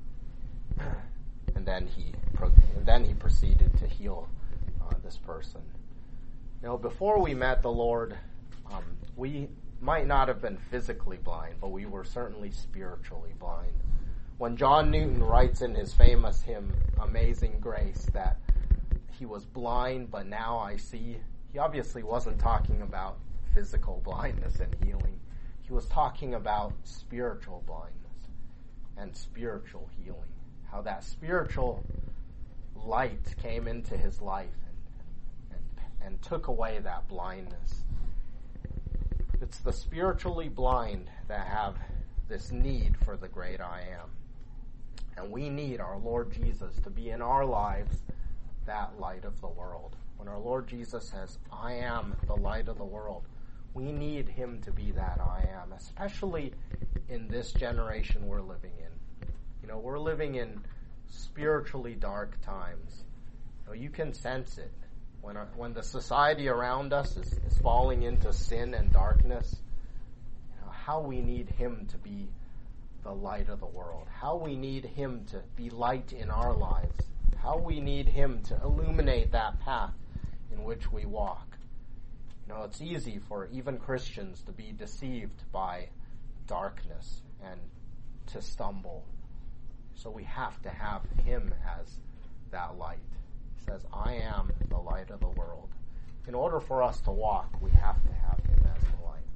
And then he and then he proceeded to heal uh, this person. You know, before we met the Lord, um, we might not have been physically blind, but we were certainly spiritually blind. When John Newton writes in his famous hymn, Amazing Grace, that he was blind, but now I see, he obviously wasn't talking about physical blindness and healing. He was talking about spiritual blindness and spiritual healing. How that spiritual light came into his life and, and, and took away that blindness. It's the spiritually blind that have this need for the great I am. And we need our Lord Jesus to be in our lives that light of the world. When our Lord Jesus says, I am the light of the world, we need him to be that I am, especially in this generation we're living in. You know, we're living in spiritually dark times. You know, you can sense it. When our, when the society around us is, is falling into sin and darkness, you know, how we need him to be the light of the world, how we need him to be light in our lives, how we need him to illuminate that path in which we walk. You know, it's easy for even Christians to be deceived by darkness and to stumble. So we have to have him as that light. He says, I am the light of the world. In order for us to walk, we have to have him as the light.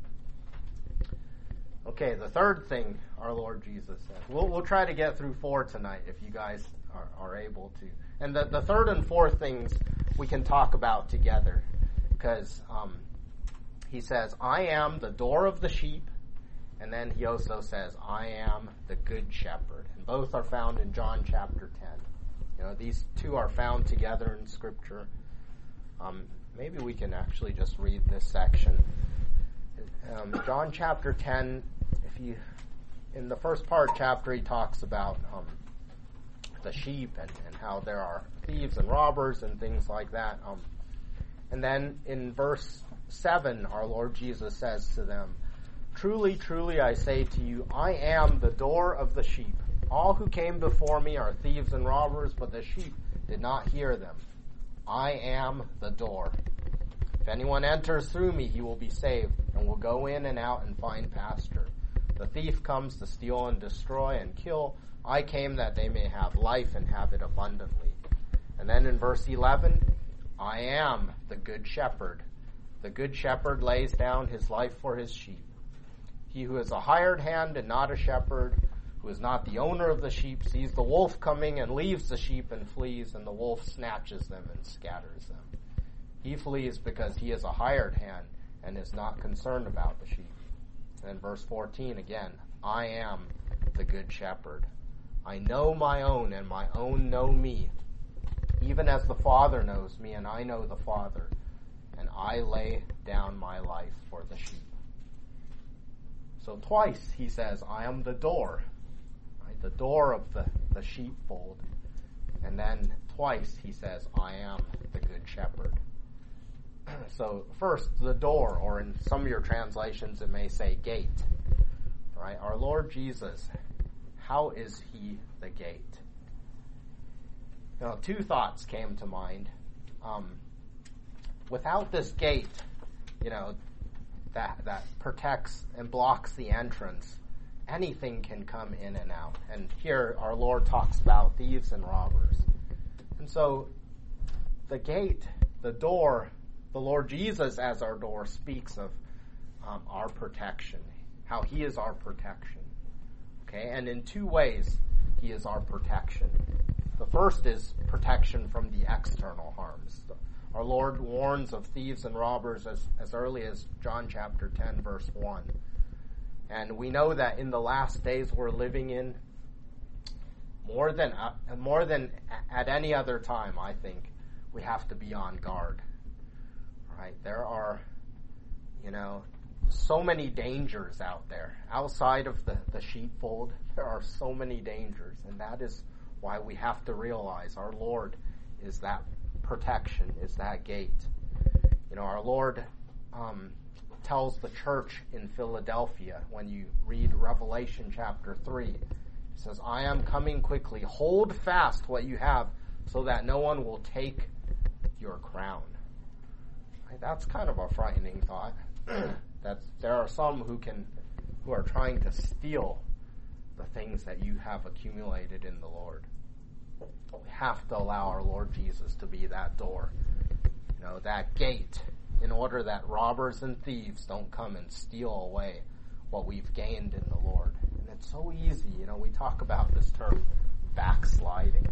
Okay, the third thing our Lord Jesus says. We'll we'll try to get through four tonight if you guys are, are able to. And the, the third and fourth things we can talk about together. Because um, he says, I am the door of the sheep. And then he also says, I am the good shepherd. And both are found in John chapter ten. You know, these two are found together in Scripture. Um, maybe we can actually just read this section. Um, John chapter ten, if you, in the first part chapter, he talks about um, the sheep and, and how there are thieves and robbers and things like that. Um, and then in verse seven, our Lord Jesus says to them, Truly, truly, I say to you, I am the door of the sheep. All who came before me are thieves and robbers, but the sheep did not hear them. I am the door. If anyone enters through me, he will be saved, and will go in and out and find pasture. The thief comes to steal and destroy and kill. I came that they may have life and have it abundantly. And then in verse eleven, I am the good shepherd. The good shepherd lays down his life for his sheep. He who is a hired hand and not a shepherd, who is not the owner of the sheep, sees the wolf coming and leaves the sheep and flees, and the wolf snatches them and scatters them. He flees because he is a hired hand and is not concerned about the sheep. And verse fourteen again, I am the good shepherd. I know my own, and my own know me, even as the Father knows me, and I know the Father, and I lay down my life for the sheep. So twice he says, I am the door, right? The door of the, the sheepfold. And then twice he says, I am the good shepherd. So first, the door, or in some of your translations it may say gate, right? Our Lord Jesus, how is he the gate? You know, two thoughts came to mind. Um, without this gate, you know, that that protects and blocks the entrance, anything can come in and out. And here our Lord talks about thieves and robbers. And so the gate, the door, the Lord Jesus as our door speaks of um, our protection, how he is our protection. Okay, and in two ways he is our protection. The first is protection from the external harms. Our Lord warns of thieves and robbers as, as early as John chapter ten, verse one. And we know that in the last days we're living in, more than uh, more than at any other time, I think, we have to be on guard. Right? There are, you know, so many dangers out there. Outside of the, the sheepfold, there are so many dangers. And that is why we have to realize our Lord is that protection, is that gate. You know, our Lord um, tells the church in Philadelphia, when you read Revelation chapter three, he says, I am coming quickly. Hold fast what you have so that no one will take your crown. Right? That's kind of a frightening thought. That there are some who can, who are trying to steal the things that you have accumulated in the Lord. We have to allow our Lord Jesus to be that door, you know, that gate, in order that robbers and thieves don't come and steal away what we've gained in the Lord. And it's so easy, you know, we talk about this term backsliding.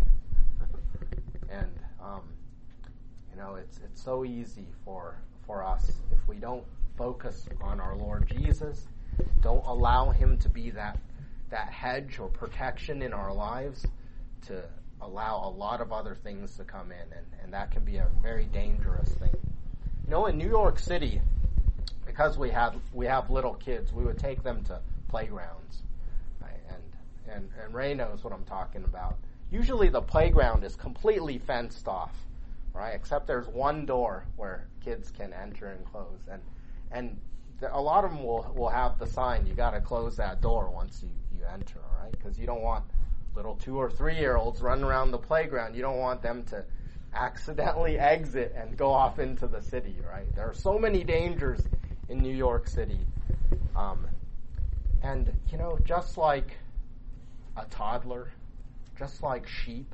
And, um, you know, it's it's so easy for, for us if we don't focus on our Lord Jesus, don't allow him to be that that hedge or protection in our lives, to allow a lot of other things to come in, and, and that can be a very dangerous thing. You know, in New York City, because we had we have little kids, we would take them to playgrounds, right? and and and Ray knows what I'm talking about. Usually, the playground is completely fenced off, right? Except there's one door where kids can enter and close, and and a lot of them will will have the sign, you got to close that door once you you enter, all right? Because you don't want little two or three year olds running around the playground. You don't want them to accidentally exit and go off into the city, right? There are so many dangers in New York City. Um, and, you know, just like a toddler, just like sheep,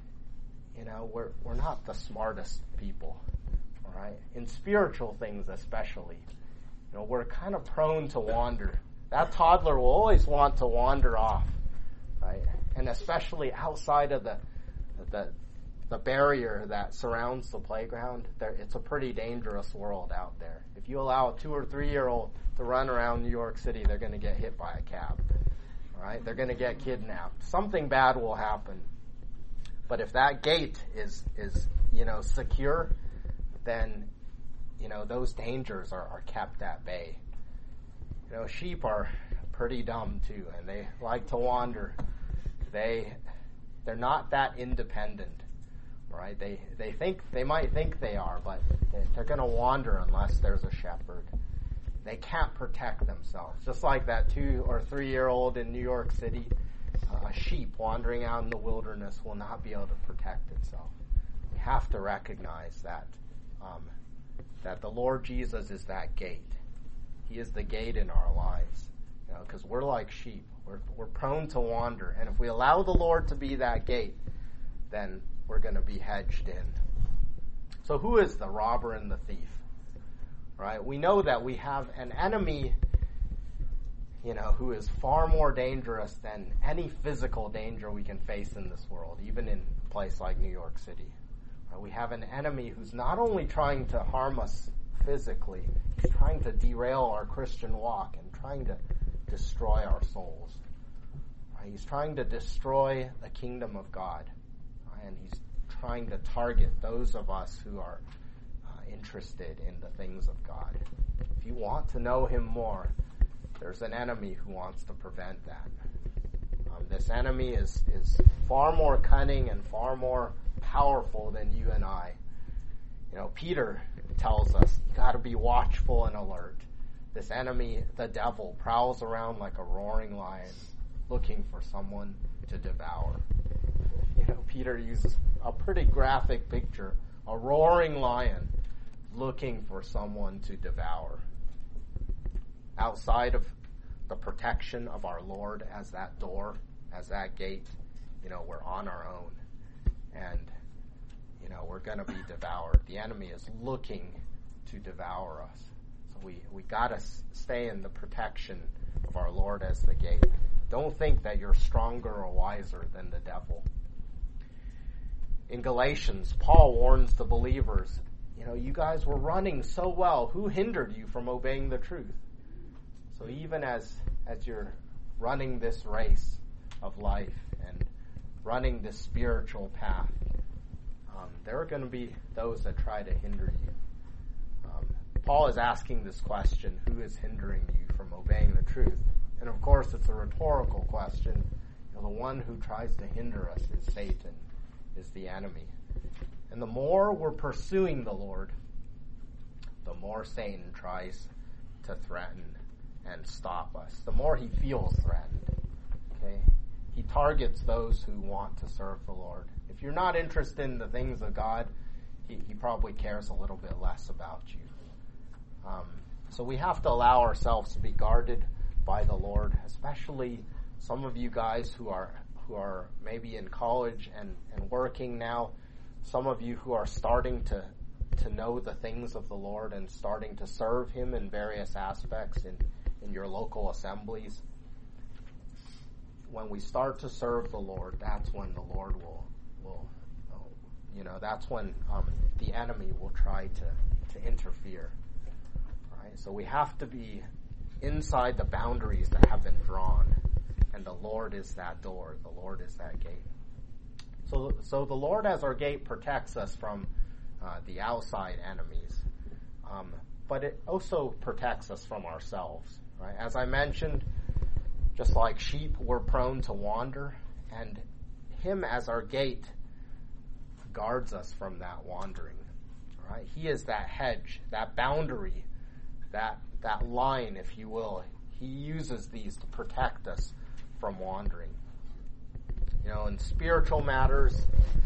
you know, we're we're not the smartest people, all right? In spiritual things especially. You know, we're kind of prone to wander. That toddler will always want to wander off, right? And especially outside of the the the barrier that surrounds the playground, there, it's a pretty dangerous world out there. If you allow a two or three year old to run around New York City, they're going to get hit by a cab, all right? They're going to get kidnapped. Something bad will happen. But if that gate is is you know secure, then you know those dangers are, are kept at bay. You know, sheep are pretty dumb too, and they like to wander. They, they're not that independent, right? They they think they might think they are, but they're going to wander unless there's a shepherd. They can't protect themselves. Just like that two or three year old in New York City, uh, a sheep wandering out in the wilderness will not be able to protect itself. We have to recognize that um, that the Lord Jesus is that gate. He is the gate in our lives, you know, because we're like sheep. We're, we're prone to wander. And if we allow the Lord to be that gate, then we're going to be hedged in. So who is the robber and the thief? right? We know that we have an enemy, you know, who is far more dangerous than any physical danger we can face in this world, even in a place like New York City. Right? We have an enemy who's not only trying to harm us physically, he's trying to derail our Christian walk and trying to destroy our souls. Right? He's trying to destroy the kingdom of God, right? And he's trying to target those of us who are uh, interested in the things of God. If you want to know him more, there's an enemy who wants to prevent that. Um, this enemy is, is far more cunning and far more powerful than you and I. You know, Peter tells us, you got to be watchful and alert. This enemy, the devil, prowls around like a roaring lion, looking for someone to devour. You know, Peter uses a pretty graphic picture, a roaring lion looking for someone to devour. Outside of the protection of our Lord as that door, as that gate, you know, we're on our own. And, you know, we're going to be devoured. The enemy is looking to devour us. So we, we got to s- stay in the protection of our Lord as the gate. Don't think that you're stronger or wiser than the devil. In Galatians, Paul warns the believers, you know, you guys were running so well. Who hindered you from obeying the truth? So even as as you're running this race of life and running this spiritual path, um, there are going to be those that try to hinder you. Um, Paul is asking this question, who is hindering you from obeying the truth? And of course, it's a rhetorical question. You know, the one who tries to hinder us is Satan, is the enemy. And the more we're pursuing the Lord, the more Satan tries to threaten and stop us, the more he feels threatened. Okay? He targets those who want to serve the Lord. If you're not interested in the things of God, he, he probably cares a little bit less about you. Um, so we have to allow ourselves to be guarded by the Lord, especially some of you guys who are who are maybe in college and, and working now, some of you who are starting to to know the things of the Lord and starting to serve him in various aspects in, in your local assemblies. When we start to serve the Lord, that's when the Lord will, will you know, that's when um, the enemy will try to, to interfere. Right? So we have to be inside the boundaries that have been drawn, and the Lord is that door. The Lord is that gate. So, so the Lord as our gate protects us from uh, the outside enemies, um, but it also protects us from ourselves. Right? As I mentioned, just like sheep, we're prone to wander, and him as our gate guards us from that wandering. Right? He is that hedge, that boundary, that that line, if you will. He uses these to protect us from wandering. You know, in spiritual matters,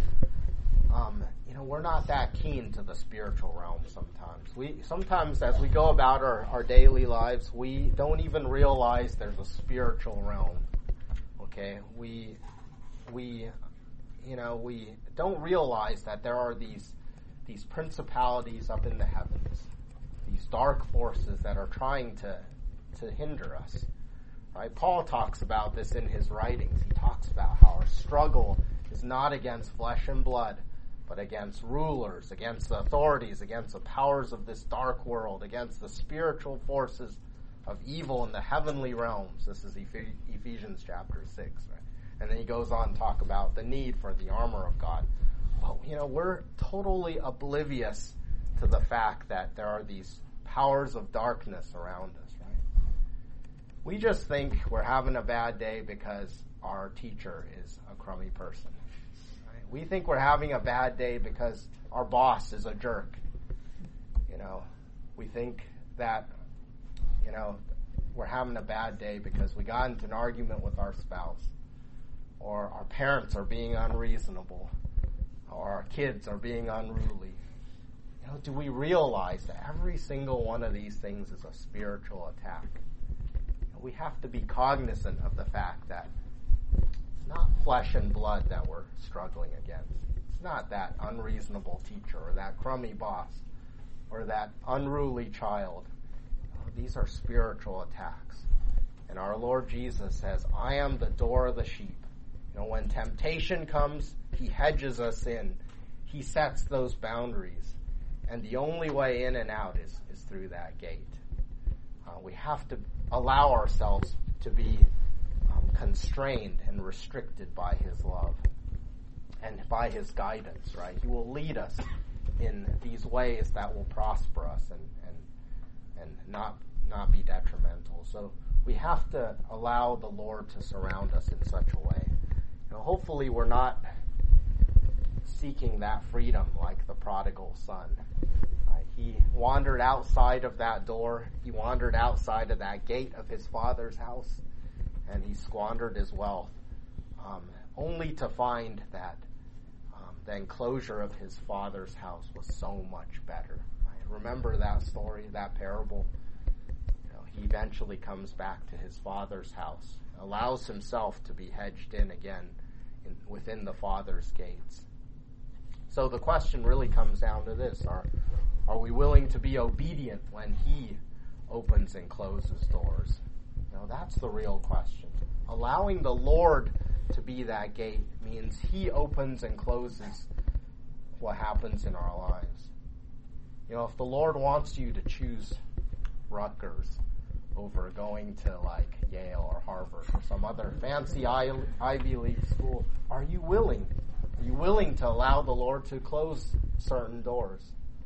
um, you know, we're not that keen to the spiritual realm sometimes. We sometimes, as we go about our, our daily lives, we don't even realize there's a spiritual realm. Okay, we we you know we don't realize that there are these these principalities up in the heavens, these dark forces that are trying to to hinder us. Right? Paul talks about this in his writings. He talks about how our struggle is not against flesh and blood, but against rulers, against the authorities, against the powers of this dark world, against the spiritual forces of evil in the heavenly realms. This is Ephesians chapter six. Right? And then he goes on to talk about the need for the armor of God. Well, you know, we're totally oblivious to the fact that there are these powers of darkness around us. We just think we're having a bad day because our teacher is a crummy person. Right? We think we're having a bad day because our boss is a jerk. You know, we think that, you know, we're having a bad day because we got into an argument with our spouse, or our parents are being unreasonable, or our kids are being unruly. You know, do we realize that every single one of these things is a spiritual attack? We have to be cognizant of the fact that it's not flesh and blood that we're struggling against. It's not that unreasonable teacher or that crummy boss. or that unruly child. These are spiritual attacks. And our Lord Jesus says, I am the door of the sheep. You know, when temptation comes, he hedges us in. He sets those boundaries. And the only way in and out is, is through that gate. Uh, we have to allow ourselves to be um, constrained and restricted by his love and by his guidance, right? He will lead us in these ways that will prosper us and, and, and not, not be detrimental. So we have to allow the Lord to surround us in such a way. You know, hopefully we're not seeking that freedom like the prodigal son. Uh, he wandered outside of that door. He wandered outside of that gate of his father's house, and he squandered his wealth, um, only to find that um, the enclosure of his father's house was so much better. Right? Remember that story, that parable? You know, he eventually comes back to his father's house, allows himself to be hedged in again in, within the father's gates. So the question really comes down to this. Are, are we willing to be obedient when he opens and closes doors? You know, that's the real question. Allowing the Lord to be that gate means he opens and closes what happens in our lives. You know, if the Lord wants you to choose Rutgers over going to like Yale or Harvard or some other fancy Ivy League school, are you willing? Are you willing to allow the Lord to close certain doors?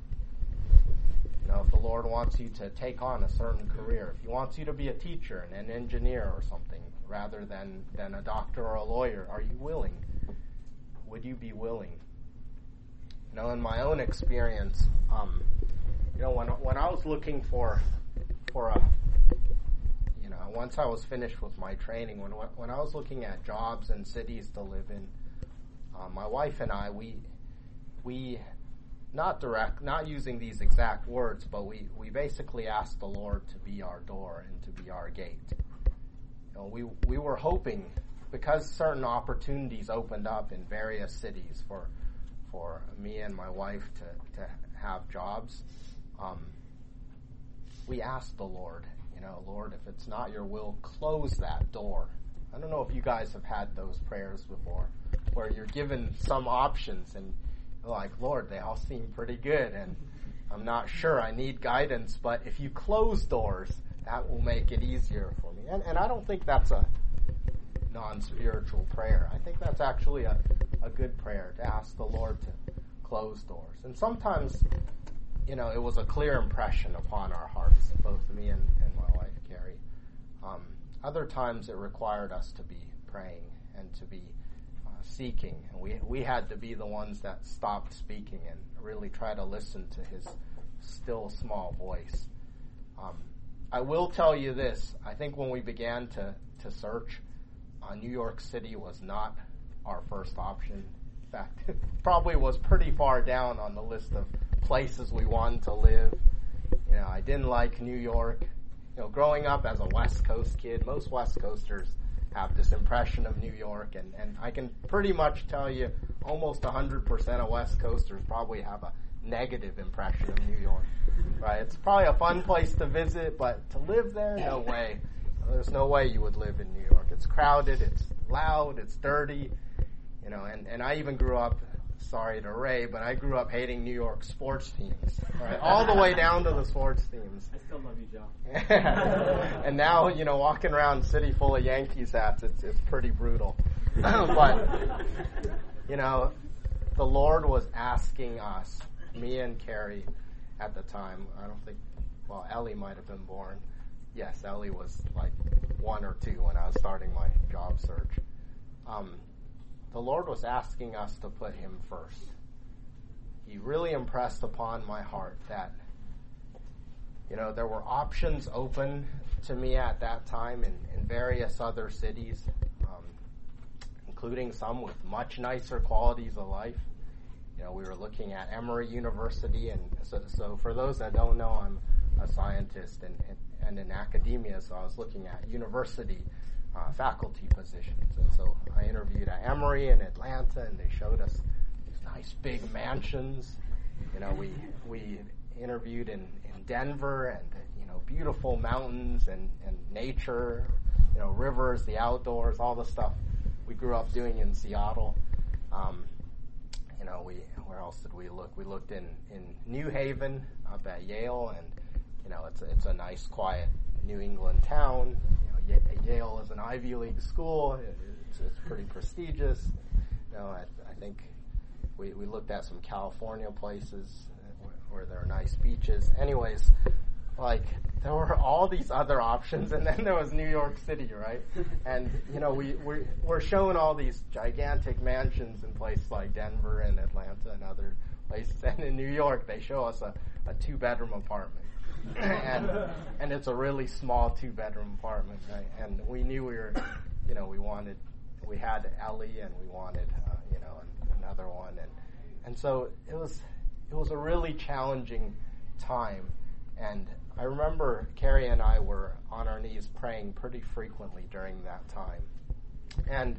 You know, if the Lord wants you to take on a certain career, if he wants you to be a teacher and an engineer or something rather than, than a doctor or a lawyer, are you willing? Would you be willing? You know, in my own experience, um, you know, when when I was looking for for a, you know, once I was finished with my training, when when I was looking at jobs and cities to live in, Uh, my wife and I, we, we, not direct, not using these exact words, but we, we basically asked the Lord to be our door and to be our gate. You know, we, we were hoping, because certain opportunities opened up in various cities for, for me and my wife to, to have jobs, um, we asked the Lord, you know, Lord, if it's not your will, close that door. I don't know if you guys have had those prayers before, where you're given some options and you're like, Lord, they all seem pretty good and I'm not sure, I need guidance, but if you close doors, that will make it easier for me. And, and I don't think that's a non-spiritual prayer. I think that's actually a, a good prayer, to ask the Lord to close doors. And sometimes, you know, it was a clear impression upon our hearts, both me and, and my wife, Carrie. Um, other times it required us to be praying and to be seeking, and we we had to be the ones that stopped speaking and really try to listen to his still small voice. Um, I will tell you this, I think when we began to, to search, uh, New York City was not our first option. In fact, it probably was pretty far down on the list of places we wanted to live. You know, I didn't like New York. You know, growing up as a West Coast kid, most West Coasters have this impression of New York, and, and I can pretty much tell you almost one hundred percent of West Coasters probably have a negative impression of New York, right? It's probably a fun place to visit, but to live there, no way. There's no way you would live in New York. It's crowded, it's loud, it's dirty, you know, and, and I even grew up, sorry to Ray, but I grew up hating New York sports teams, right? All the way down to the sports teams. I still love you, Joe. And now, you know, walking around a city full of Yankees hats, it's, it's pretty brutal. But, you know, the Lord was asking us, me and Carrie at the time, I don't think, well, Ellie might have been born. Yes, Ellie was like one or two when I was starting my job search. Um, The Lord was asking us to put him first. He really impressed upon my heart that, you know, there were options open to me at that time in, in various other cities, um, including some with much nicer qualities of life. You know, we were looking at Emory University, and so, so for those that don't know, I'm a scientist and, and, and in academia, so I was looking at university Uh, faculty positions. And so I interviewed at Emory in Atlanta, and they showed us these nice big mansions. You know, we we interviewed in, in Denver, and you know, beautiful mountains and, and nature, you know, rivers, the outdoors, all the stuff we grew up doing in Seattle. Um, you know, we where else did we look? We looked in, in New Haven up at Yale, and you know, it's a, it's a nice, quiet New England town. You know, Yale is an Ivy League school. It's, it's pretty prestigious. You know, I, I think we, we looked at some California places where, where there are nice beaches. Anyways, like, there were all these other options, and then there was New York City, right? And, you know, we, we, we're shown all these gigantic mansions in places like Denver and Atlanta and other places. And in New York, they show us a, a two-bedroom apartment. and and it's a really small two-bedroom apartment, right? And we knew we were, you know, we wanted, we had Ellie, and we wanted, uh, you know, an, another one. And, and so it was, it was a really challenging time. And I remember Carrie and I were on our knees praying pretty frequently during that time. And,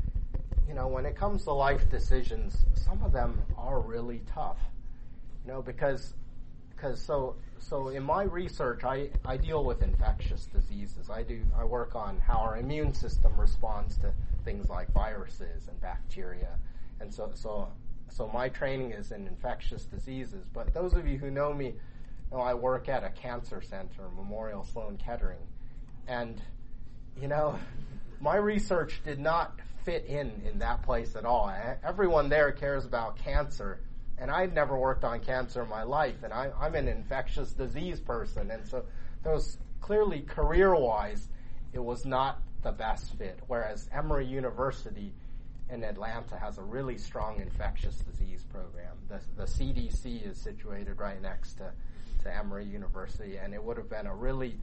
you know, when it comes to life decisions, some of them are really tough, you know, because, because so, so in my research, I, I deal with infectious diseases. I do, I work on how our immune system responds to things like viruses and bacteria. And so, so, so my training is in infectious diseases. But those of you who know me, know I work at a cancer center, Memorial Sloan Kettering. And, you know, my research did not fit in in that place at all. I, everyone there cares about cancer, and I'd never worked on cancer in my life, and I, I'm an infectious disease person. And so there was clearly, career-wise, it was not the best fit, whereas Emory University in Atlanta has a really strong infectious disease program. The, the C D C is situated right next to, to Emory University, and it would have been a really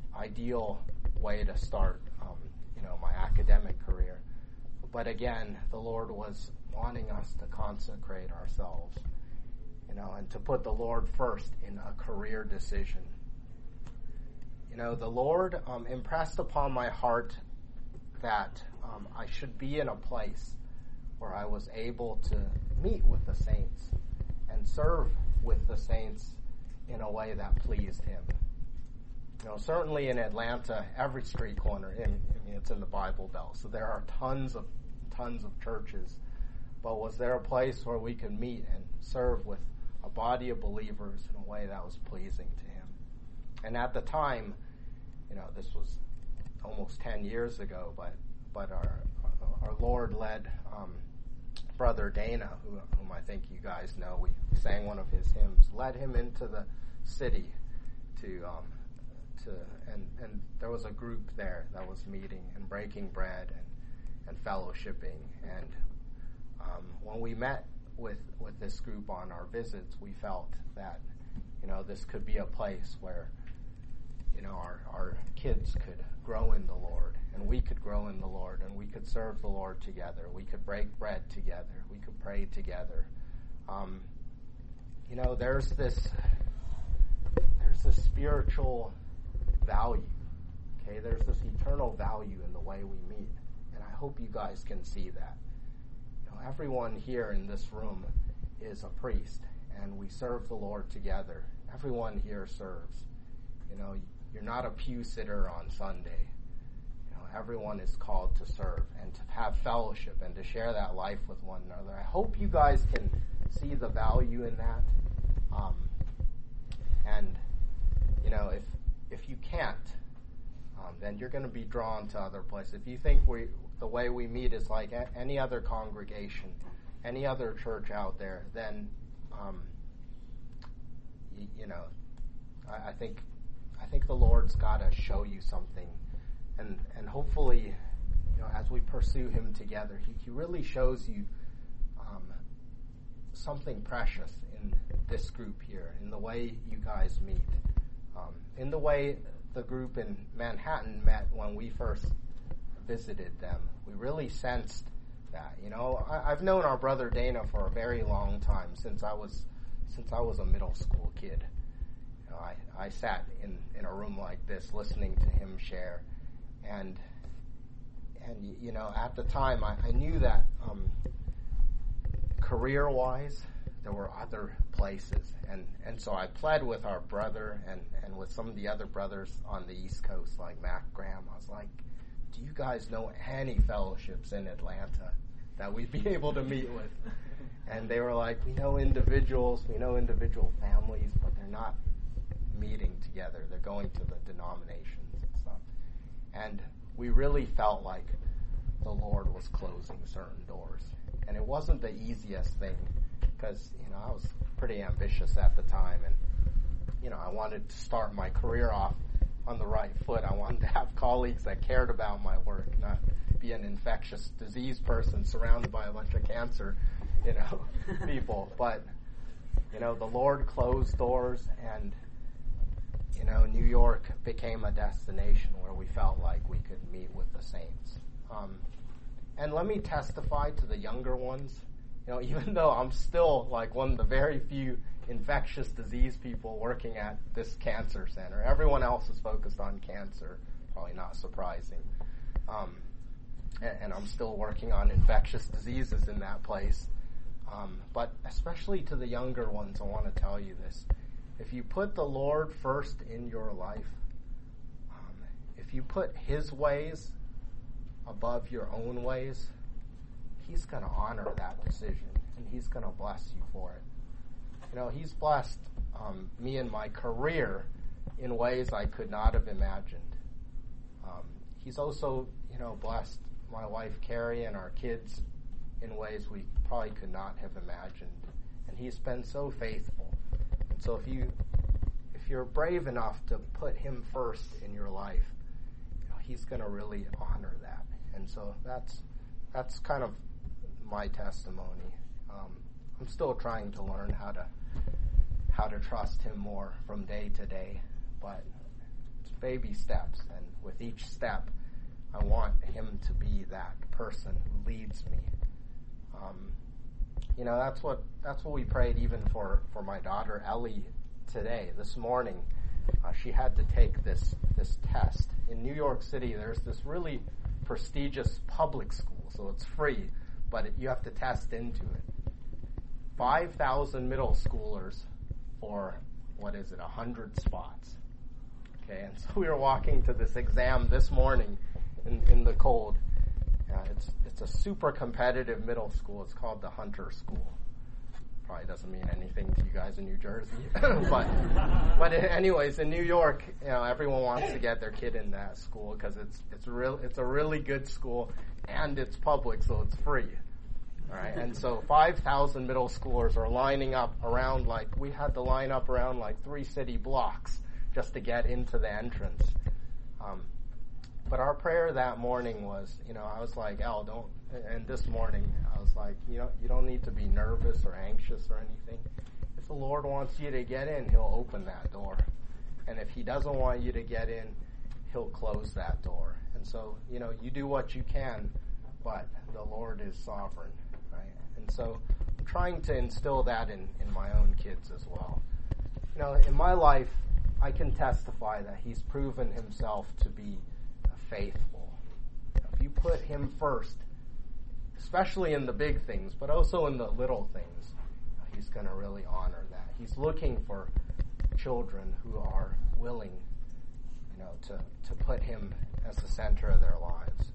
ideal way to start, um, you know, my academic career. But again, the Lord was wanting us to consecrate ourselves, you know, and to put the Lord first in a career decision. You know, the Lord um, impressed upon my heart that um, I should be in a place where I was able to meet with the saints and serve with the saints in a way that pleased Him. You know, certainly in Atlanta, every street corner, I mean, it's in the Bible Belt, so there are tons of tons of churches. But was there a place where we could meet and serve with a body of believers in a way that was pleasing to Him? And at the time, you know, this was almost ten years ago, but but our our Lord led um, Brother Dana, who, whom I think you guys know, we sang one of his hymns, led him into the city to um, to and and there was a group there that was meeting and breaking bread and and fellowshipping. And um, when we met with with this group on our visits, we felt that, you know, this could be a place where, you know, our, our kids could grow in the Lord, and we could grow in the Lord, and we could serve the Lord together. We could break bread together. We could pray together. Um, you know, there's this there's this spiritual value. Okay, there's this eternal value in the way we meet, and I hope you guys can see that. You know, everyone here in this room is a priest, and we serve the Lord together. Everyone here serves. You know, you're not a pew sitter on Sunday. You know, everyone is called to serve and to have fellowship and to share that life with one another. I hope you guys can see the value in that. Um, and, you know, if if you can't, um, then you're going to be drawn to other places. If you think we the way we meet is like a, any other congregation, any other church out there, then, um, y- you know, I, I think... I think the Lord's got to show you something, and and hopefully, you know, as we pursue Him together, He, he really shows you um, something precious in this group here, in the way you guys meet, um, in the way the group in Manhattan met when we first visited them. We really sensed that. You know, I, I've known our brother Dana for a very long time, since I was since I was a middle school kid. I, I sat in, in a room like this listening to him share, and and you know, at the time I, I knew that um, career-wise there were other places. And, and so I pled with our brother and, and with some of the other brothers on the East Coast, like Mac Graham. I was like, do you guys know any fellowships in Atlanta that we'd be able to meet with? And they were like, we know individuals, we know individual families, but they're not meeting together. They're going to the denominations and stuff. And we really felt like the Lord was closing certain doors. And it wasn't the easiest thing because, you know, I was pretty ambitious at the time. And, you know, I wanted to start my career off on the right foot. I wanted to have colleagues that cared about my work, not be an infectious disease person surrounded by a bunch of cancer, you know, people. But, you know, the Lord closed doors, and, you know, New York became a destination where we felt like we could meet with the saints. Um, and let me testify to the younger ones. You know, even though I'm still like one of the very few infectious disease people working at this cancer center, everyone else is focused on cancer, probably not surprising. Um, and, and I'm still working on infectious diseases in that place. Um, but especially to the younger ones, I want to tell you this. If you put the Lord first in your life, um, if you put His ways above your own ways, He's going to honor that decision, and He's going to bless you for it. You know, He's blessed um, me in my career in ways I could not have imagined. Um, he's also, you know, blessed my wife Carrie and our kids in ways we probably could not have imagined. And He's been so faithful. And so if you if you're brave enough to put Him first in your life, you know, He's going to really honor that. And so that's that's kind of my testimony. Um, I'm still trying to learn how to how to trust Him more from day to day, but it's baby steps, and with each step, I want Him to be that person who leads me. Um, you know, that's what that's what we prayed even for, for my daughter Ellie today. This morning, uh, she had to take this this test. In New York City, there's this really prestigious public school, so it's free, but it, you have to test into it. five thousand middle schoolers for, what is it, one hundred spots. Okay, and so we were walking to this exam this morning in, in the cold. Uh, it's it's a super competitive middle school. It's called the Hunter School. Probably doesn't mean anything to you guys in New Jersey, but but anyways, in New York, you know, everyone wants to get their kid in that school because it's it's real it's a really good school, and it's public, so it's free. All right, and so five thousand middle schoolers are lining up around, like, we had to line up around like three city blocks just to get into the entrance. Um, but our prayer that morning was, you know, I was like, El, don't, and this morning I was like, you know, you don't need to be nervous or anxious or anything. If the Lord wants you to get in, He'll open that door. And if He doesn't want you to get in, He'll close that door. And so, you know, you do what you can, but the Lord is sovereign. And so I'm trying to instill that in, in my own kids as well. You know, in my life, I can testify that He's proven Himself to be faithful. If you put Him first, especially in the big things, but also in the little things, He's going to really honor that. He's looking for children who are willing, you know, to, to put Him as the center of their lives.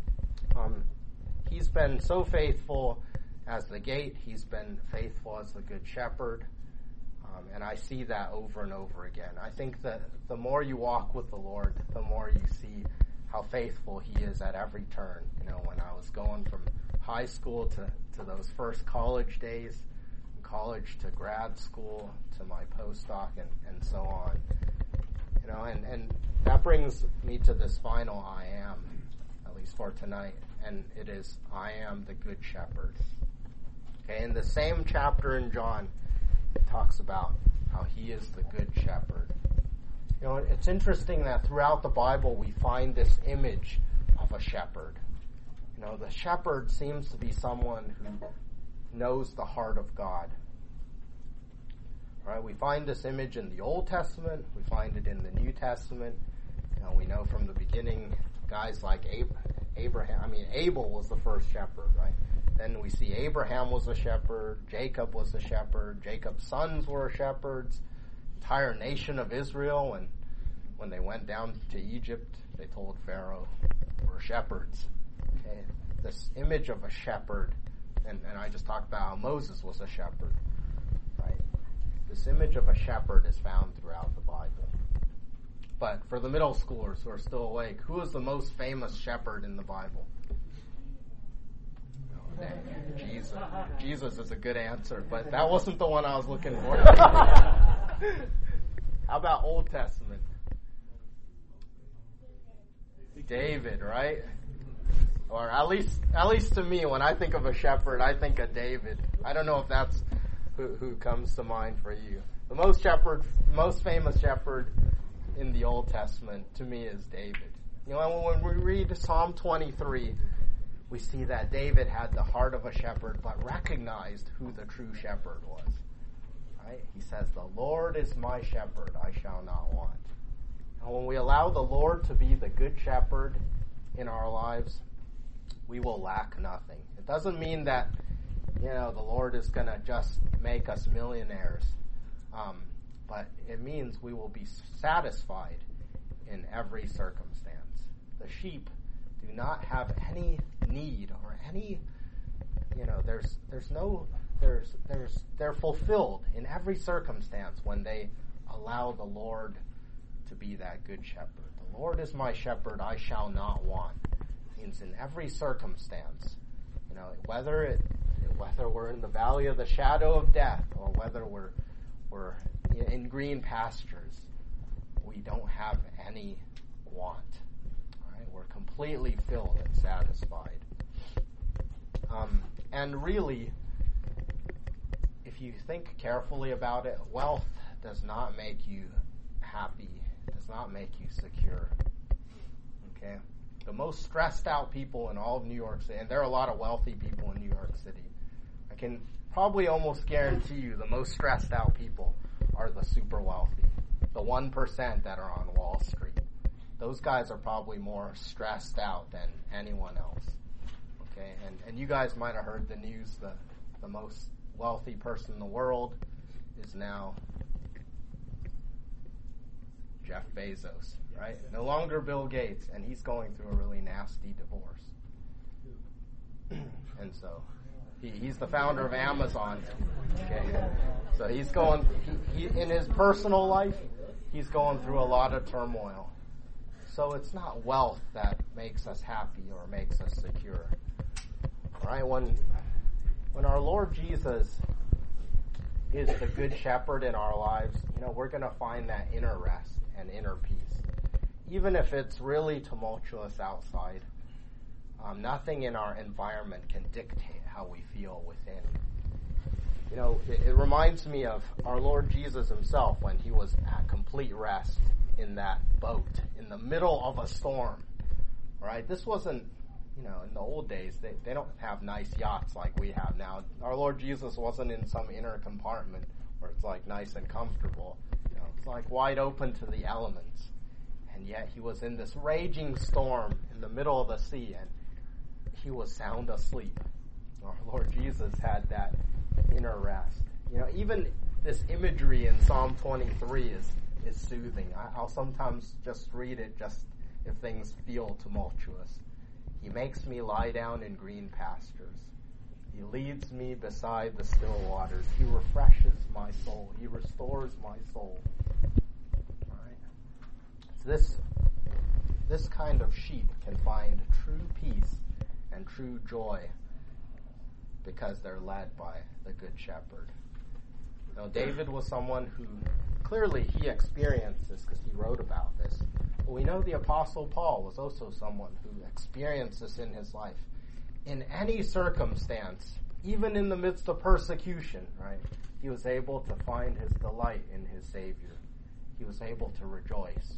Um, he's been so faithful as the gate. He's been faithful as the good shepherd. Um, and I see that over and over again. I think that the more you walk with the Lord, the more you see how faithful He is at every turn. You know, when I was going from high school to, to those first college days, college to grad school to my postdoc and, and so on. You know, and, and that brings me to this final I am, at least for tonight, and it is, I am the good shepherd. Okay, in the same chapter in John, it talks about how He is the good shepherd. You know, it's interesting that throughout the Bible we find this image of a shepherd. You know, the shepherd seems to be someone who knows the heart of God. Right? We find this image in the Old Testament. We find it in the New Testament. You know, we know from the beginning, guys like Ab- Abraham. I mean, Abel was the first shepherd, right? then we see Abraham was a shepherd, Jacob was a shepherd, Jacob's sons were shepherds, entire nation of Israel, and when they went down to Egypt, they told Pharaoh, we're shepherds. Okay? This image of a shepherd, and, and I just talked about how Moses was a shepherd, right? This image of a shepherd is found throughout the Bible. But for the middle schoolers who are still awake, who is the most famous shepherd in the Bible? Oh, Jesus. Jesus is a good answer, but that wasn't the one I was looking for. How about Old Testament? David, right? Or at least, at least to me, when I think of a shepherd, I think of David. I don't know if that's who, who comes to mind for you. The most shepherd, most famous shepherd in the Old Testament to me is David. You know, when we read Psalm twenty-three, we see that David had the heart of a shepherd, but recognized who the true shepherd was. Right? He says, "The Lord is my shepherd; I shall not want." And when we allow the Lord to be the good shepherd in our lives, we will lack nothing. It doesn't mean that, you know, the Lord is going to just make us millionaires. Um, but it means we will be satisfied in every circumstance. The sheep do not have any need or any, you know, there's there's no, there's, there's, they're fulfilled in every circumstance when they allow the Lord to be that good shepherd. The Lord is my shepherd, I shall not want. Means in every circumstance, you know, whether it, whether we're in the valley of the shadow of death or whether we're we're in green pastures, we don't have any want. All right? We're completely filled and satisfied. Um, and really, if you think carefully about it, wealth does not make you happy, does not make you secure. Okay? The most stressed out people in all of New York City, and there are a lot of wealthy people in New York City, I can probably almost guarantee you the most stressed out people are the super wealthy, the one percent that are on Wall Street. Those guys are probably more stressed out than anyone else. Okay, and, and you guys might have heard the news, the, the most wealthy person in the world is now Jeff Bezos, right? No longer Bill Gates, and he's going through a really nasty divorce. And so he, he's the founder of Amazon. Okay, so he's going he, he, in his personal life, he's going through a lot of turmoil. So it's not wealth that makes us happy or makes us secure. All right, when when our Lord Jesus is the good shepherd in our lives, you know, we're going to find that inner rest and inner peace. Even if it's really tumultuous outside, um, nothing in our environment can dictate how we feel within. You know, it, it reminds me of our Lord Jesus himself when he was at complete rest in that boat in the middle of a storm. Right? This wasn't, you know, in the old days, they, they don't have nice yachts like we have now. Our Lord Jesus wasn't in some inner compartment where it's like nice and comfortable. You know, it's like wide open to the elements. And yet he was in this raging storm in the middle of the sea, and he was sound asleep. Our Lord Jesus had that inner rest. You know, even this imagery in Psalm twenty-three is, is soothing. I, I'll sometimes just read it just if things feel tumultuous. He makes me lie down in green pastures. He leads me beside the still waters. He refreshes my soul. He restores my soul. All right. So this, this kind of sheep can find true peace and true joy because they're led by the Good Shepherd. Now, David was someone who clearly he experienced this because he wrote about this. But we know the Apostle Paul was also someone who experienced this in his life. In any circumstance, even in the midst of persecution, right, he was able to find his delight in his Savior. He was able to rejoice.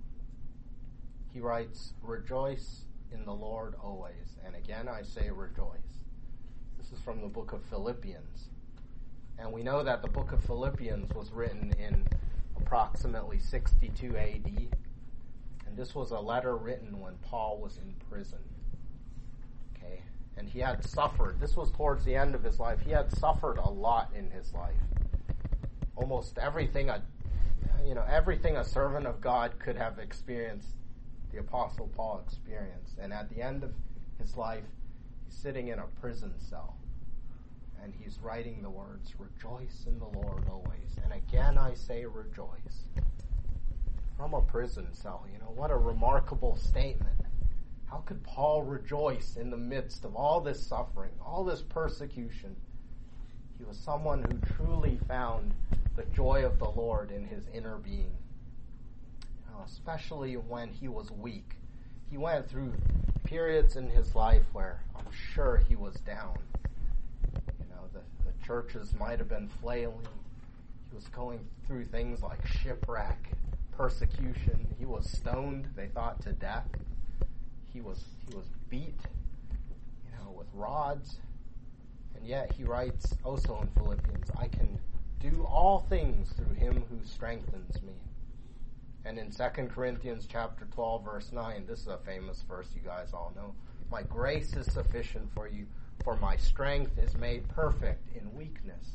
He writes, "Rejoice in the Lord always." And again, I say rejoice. This is from the book of Philippians. And we know that the book of Philippians was written in approximately sixty-two A D. And this was a letter written when Paul was in prison. Okay? and he had suffered. This was towards the end of his life. He had suffered a lot in his life. Almost everything a, you know, everything a servant of God could have experienced, the Apostle Paul experienced. And at the end of his life, he's sitting in a prison cell. And he's writing the words, "Rejoice in the Lord always. And again I say rejoice." From a prison cell, you know, what a remarkable statement. How could Paul rejoice in the midst of all this suffering, all this persecution? He was someone who truly found the joy of the Lord in his inner being. You know, especially when he was weak. He went through periods in his life where I'm sure he was down. The, the churches might have been flailing. He was going through things like shipwreck, persecution. He was stoned, they thought, to death. He was he was beat, you know, with rods. And yet he writes also in Philippians, "I can do all things through him who strengthens me." And in Second Corinthians chapter twelve, verse nine, this is a famous verse you guys all know. "My grace is sufficient for you, for my strength is made perfect in weakness."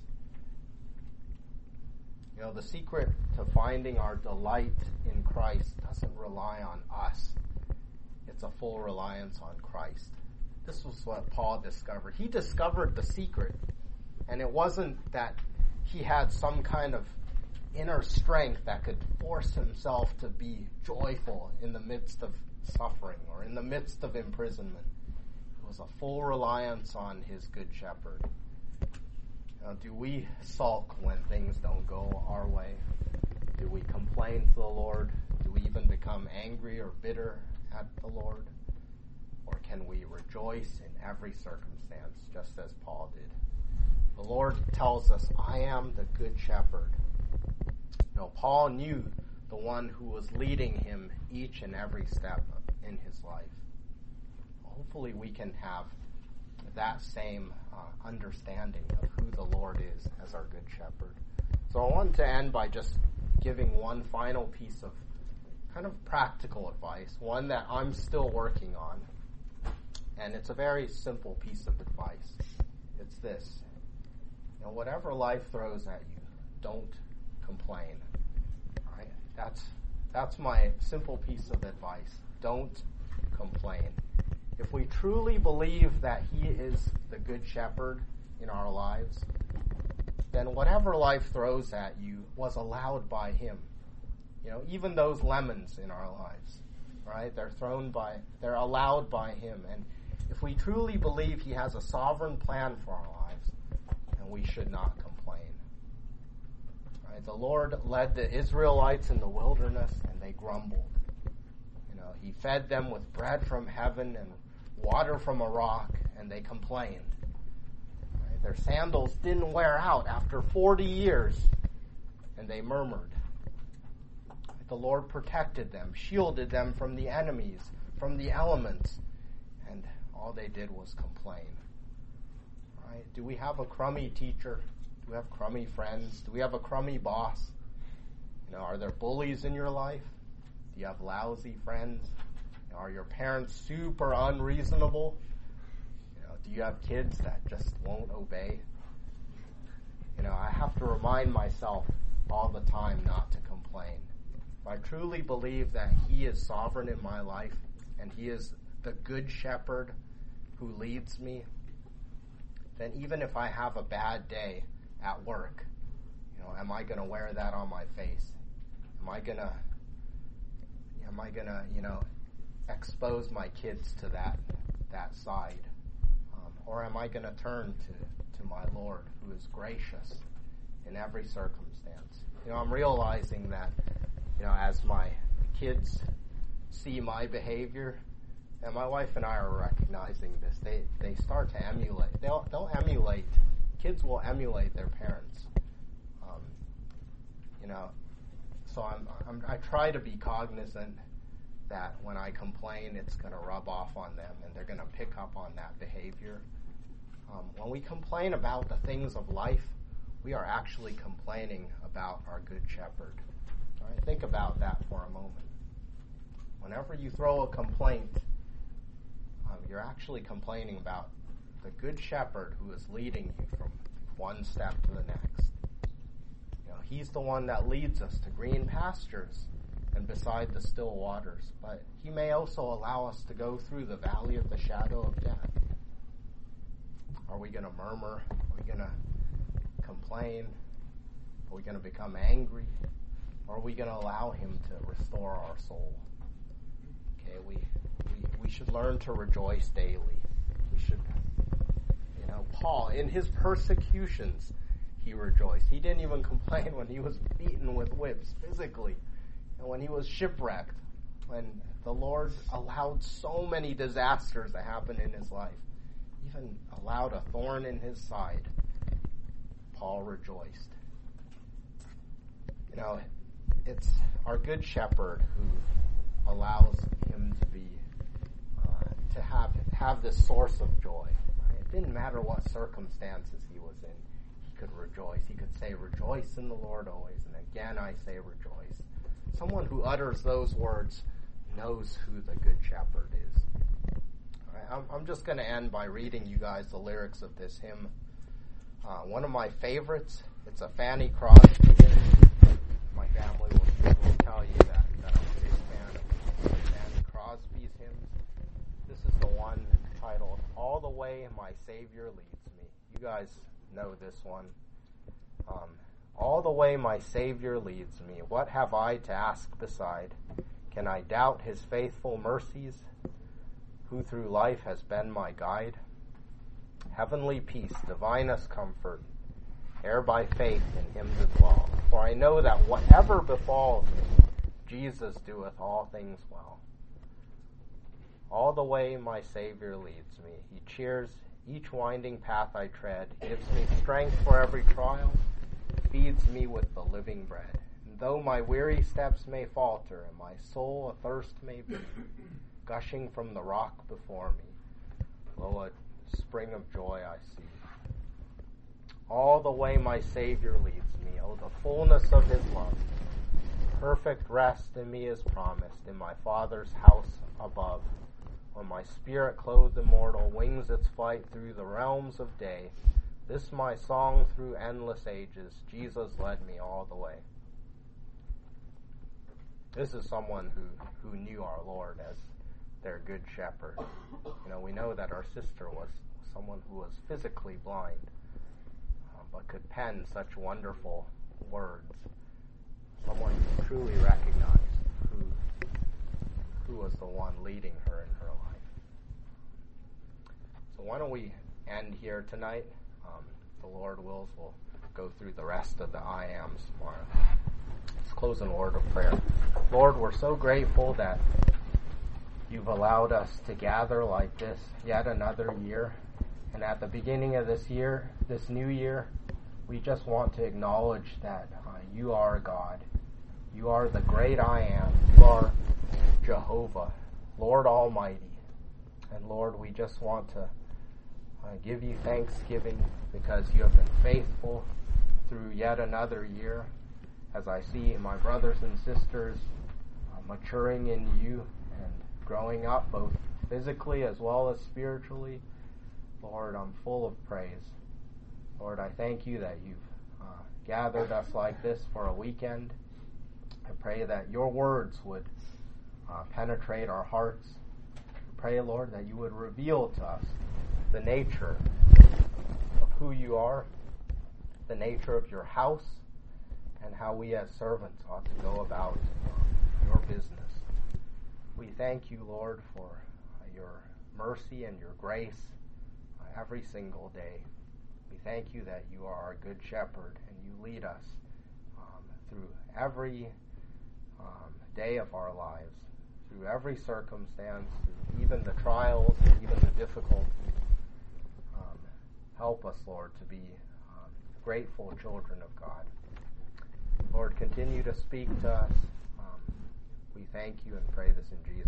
You know, the secret to finding our delight in Christ doesn't rely on us. It's a full reliance on Christ. This was what Paul discovered. He discovered the secret. And it wasn't that he had some kind of inner strength that could force himself to be joyful in the midst of suffering or in the midst of imprisonment. It was a full reliance on his good shepherd. Now, do we sulk when things don't go our way? Do we complain to the Lord? Do we even become angry or bitter at the Lord? Or can we rejoice in every circumstance, just as Paul did? The Lord tells us, "I am the good shepherd." You know, Paul knew the one who was leading him each and every step in his life. Hopefully we can have that same uh, understanding of who the Lord is as our good shepherd. So I want to end by just giving one final piece of kind of practical advice, one that I'm still working on. And it's a very simple piece of advice. It's this. You know, whatever life throws at you, don't complain. All right? That's that's my simple piece of advice. Don't complain. If we truly believe that he is the good shepherd in our lives, then whatever life throws at you was allowed by him. You know, even those lemons in our lives, right? They're thrown by, they're allowed by him. And if we truly believe he has a sovereign plan for our lives, then we should not complain. Right? The Lord led the Israelites in the wilderness and they grumbled. You know, he fed them with bread from heaven and water from a rock, and they complained. Right? Their sandals didn't wear out after forty years, and they murmured. The Lord protected them, shielded them from the enemies, from the elements, and all they did was complain. Right? Do we have a crummy teacher? Do we have crummy friends? Do we have a crummy boss? You know, are there bullies in your life? Do you have lousy friends? Are your parents super unreasonable? You know, do you have kids that just won't obey? You know, I have to remind myself all the time not to complain. If I truly believe that he is sovereign in my life and he is the good shepherd who leads me, then even if I have a bad day at work, you know, am I going to wear that on my face? Am I going to, am I going to, you know, expose my kids to that that side? Um, or am I going to turn to, to my Lord, who is gracious in every circumstance? You know, I'm realizing that, you know, as my kids see my behavior, and my wife and I are recognizing this, they, they start to emulate. They'll, they'll emulate, kids will emulate their parents. Um, you know, so I'm, I'm I try to be cognizant that when I complain, it's going to rub off on them, and they're going to pick up on that behavior. Um, when we complain about the things of life, we are actually complaining about our good shepherd. All right? Think about that for a moment. Whenever you throw a complaint, um, you're actually complaining about the good shepherd who is leading you from one step to the next. You know, he's the one that leads us to green pastures and beside the still waters. But he may also allow us to go through the valley of the shadow of death. Are we going to murmur? Are we going to complain? Are we going to become angry? Or are we going to allow him to restore our soul? Okay, we, we we should learn to rejoice daily. We should, you know, Paul, in his persecutions, he rejoiced. He didn't even complain when he was beaten with whips physically, and when he was shipwrecked, when the Lord allowed so many disasters to happen in his life, even allowed a thorn in his side, Paul rejoiced. You know, it's our good shepherd who allows him to be, uh, to have have this source of joy. It didn't matter what circumstances he was in. He could rejoice. He could say, "Rejoice in the Lord always." And again, I say, rejoice. Someone who utters those words knows who the good shepherd is. All right, I'm, I'm just going to end by reading you guys the lyrics of this hymn. Uh, one of my favorites. It's a Fanny Crosby hymn. My family will, will tell you that, that I'm a big fan of Fanny Crosby's hymns. This is the one titled, "All the Way My Savior Leads Me." You guys know this one. Um, All the way my Savior leads me, what have I to ask beside? Can I doubt his faithful mercies, who through life has been my guide? Heavenly peace, divinest comfort, ere by faith in him to dwell. For I know that whatever befalls me, Jesus doeth all things well. All the way my Savior leads me. He cheers each winding path I tread, gives me strength for every trial, feeds me with the living bread. And though my weary steps may falter, and my soul athirst may be, gushing from the rock before me, lo, a spring of joy I see. All the way my Savior leads me, oh, the fullness of his love. Perfect rest in me is promised, in my Father's house above. When my spirit clothed immortal wings its flight through the realms of day, this my song through endless ages, Jesus led me all the way. This is someone who, who knew our Lord as their good shepherd. You know, we know that our sister was someone who was physically blind, uh, but could pen such wonderful words. Someone who truly recognized who, who was the one leading her in her life. So why don't we end here tonight? Um, the Lord wills, we'll go through the rest of the I Ams tomorrow. Let's close in a word of prayer. Lord, we're so grateful that you've allowed us to gather like this yet another year. And at the beginning of this year, this new year, we just want to acknowledge that uh, you are God. You are the great I Am. You are Jehovah, Lord Almighty. And Lord, we just want to uh, give you thanksgiving because you have been faithful through yet another year. As I see my brothers and sisters uh, maturing in you and growing up both physically as well as spiritually, Lord, I'm full of praise. Lord, I thank you that you've uh, gathered us like this for a weekend. I pray that your words would uh, penetrate our hearts. I pray, Lord, that you would reveal to us the nature of who you are, the nature of your house, and how we as servants ought to go about uh, your business. We thank you, Lord, for uh, your mercy and your grace uh, every single day. We thank you that you are our good shepherd and you lead us um, through every um, day of our lives, through every circumstance, through even the trials and even the difficulties. Um, help us, Lord, to be um, grateful children of God. Lord, continue to speak to us. Um, we thank you and pray this in Jesus' name.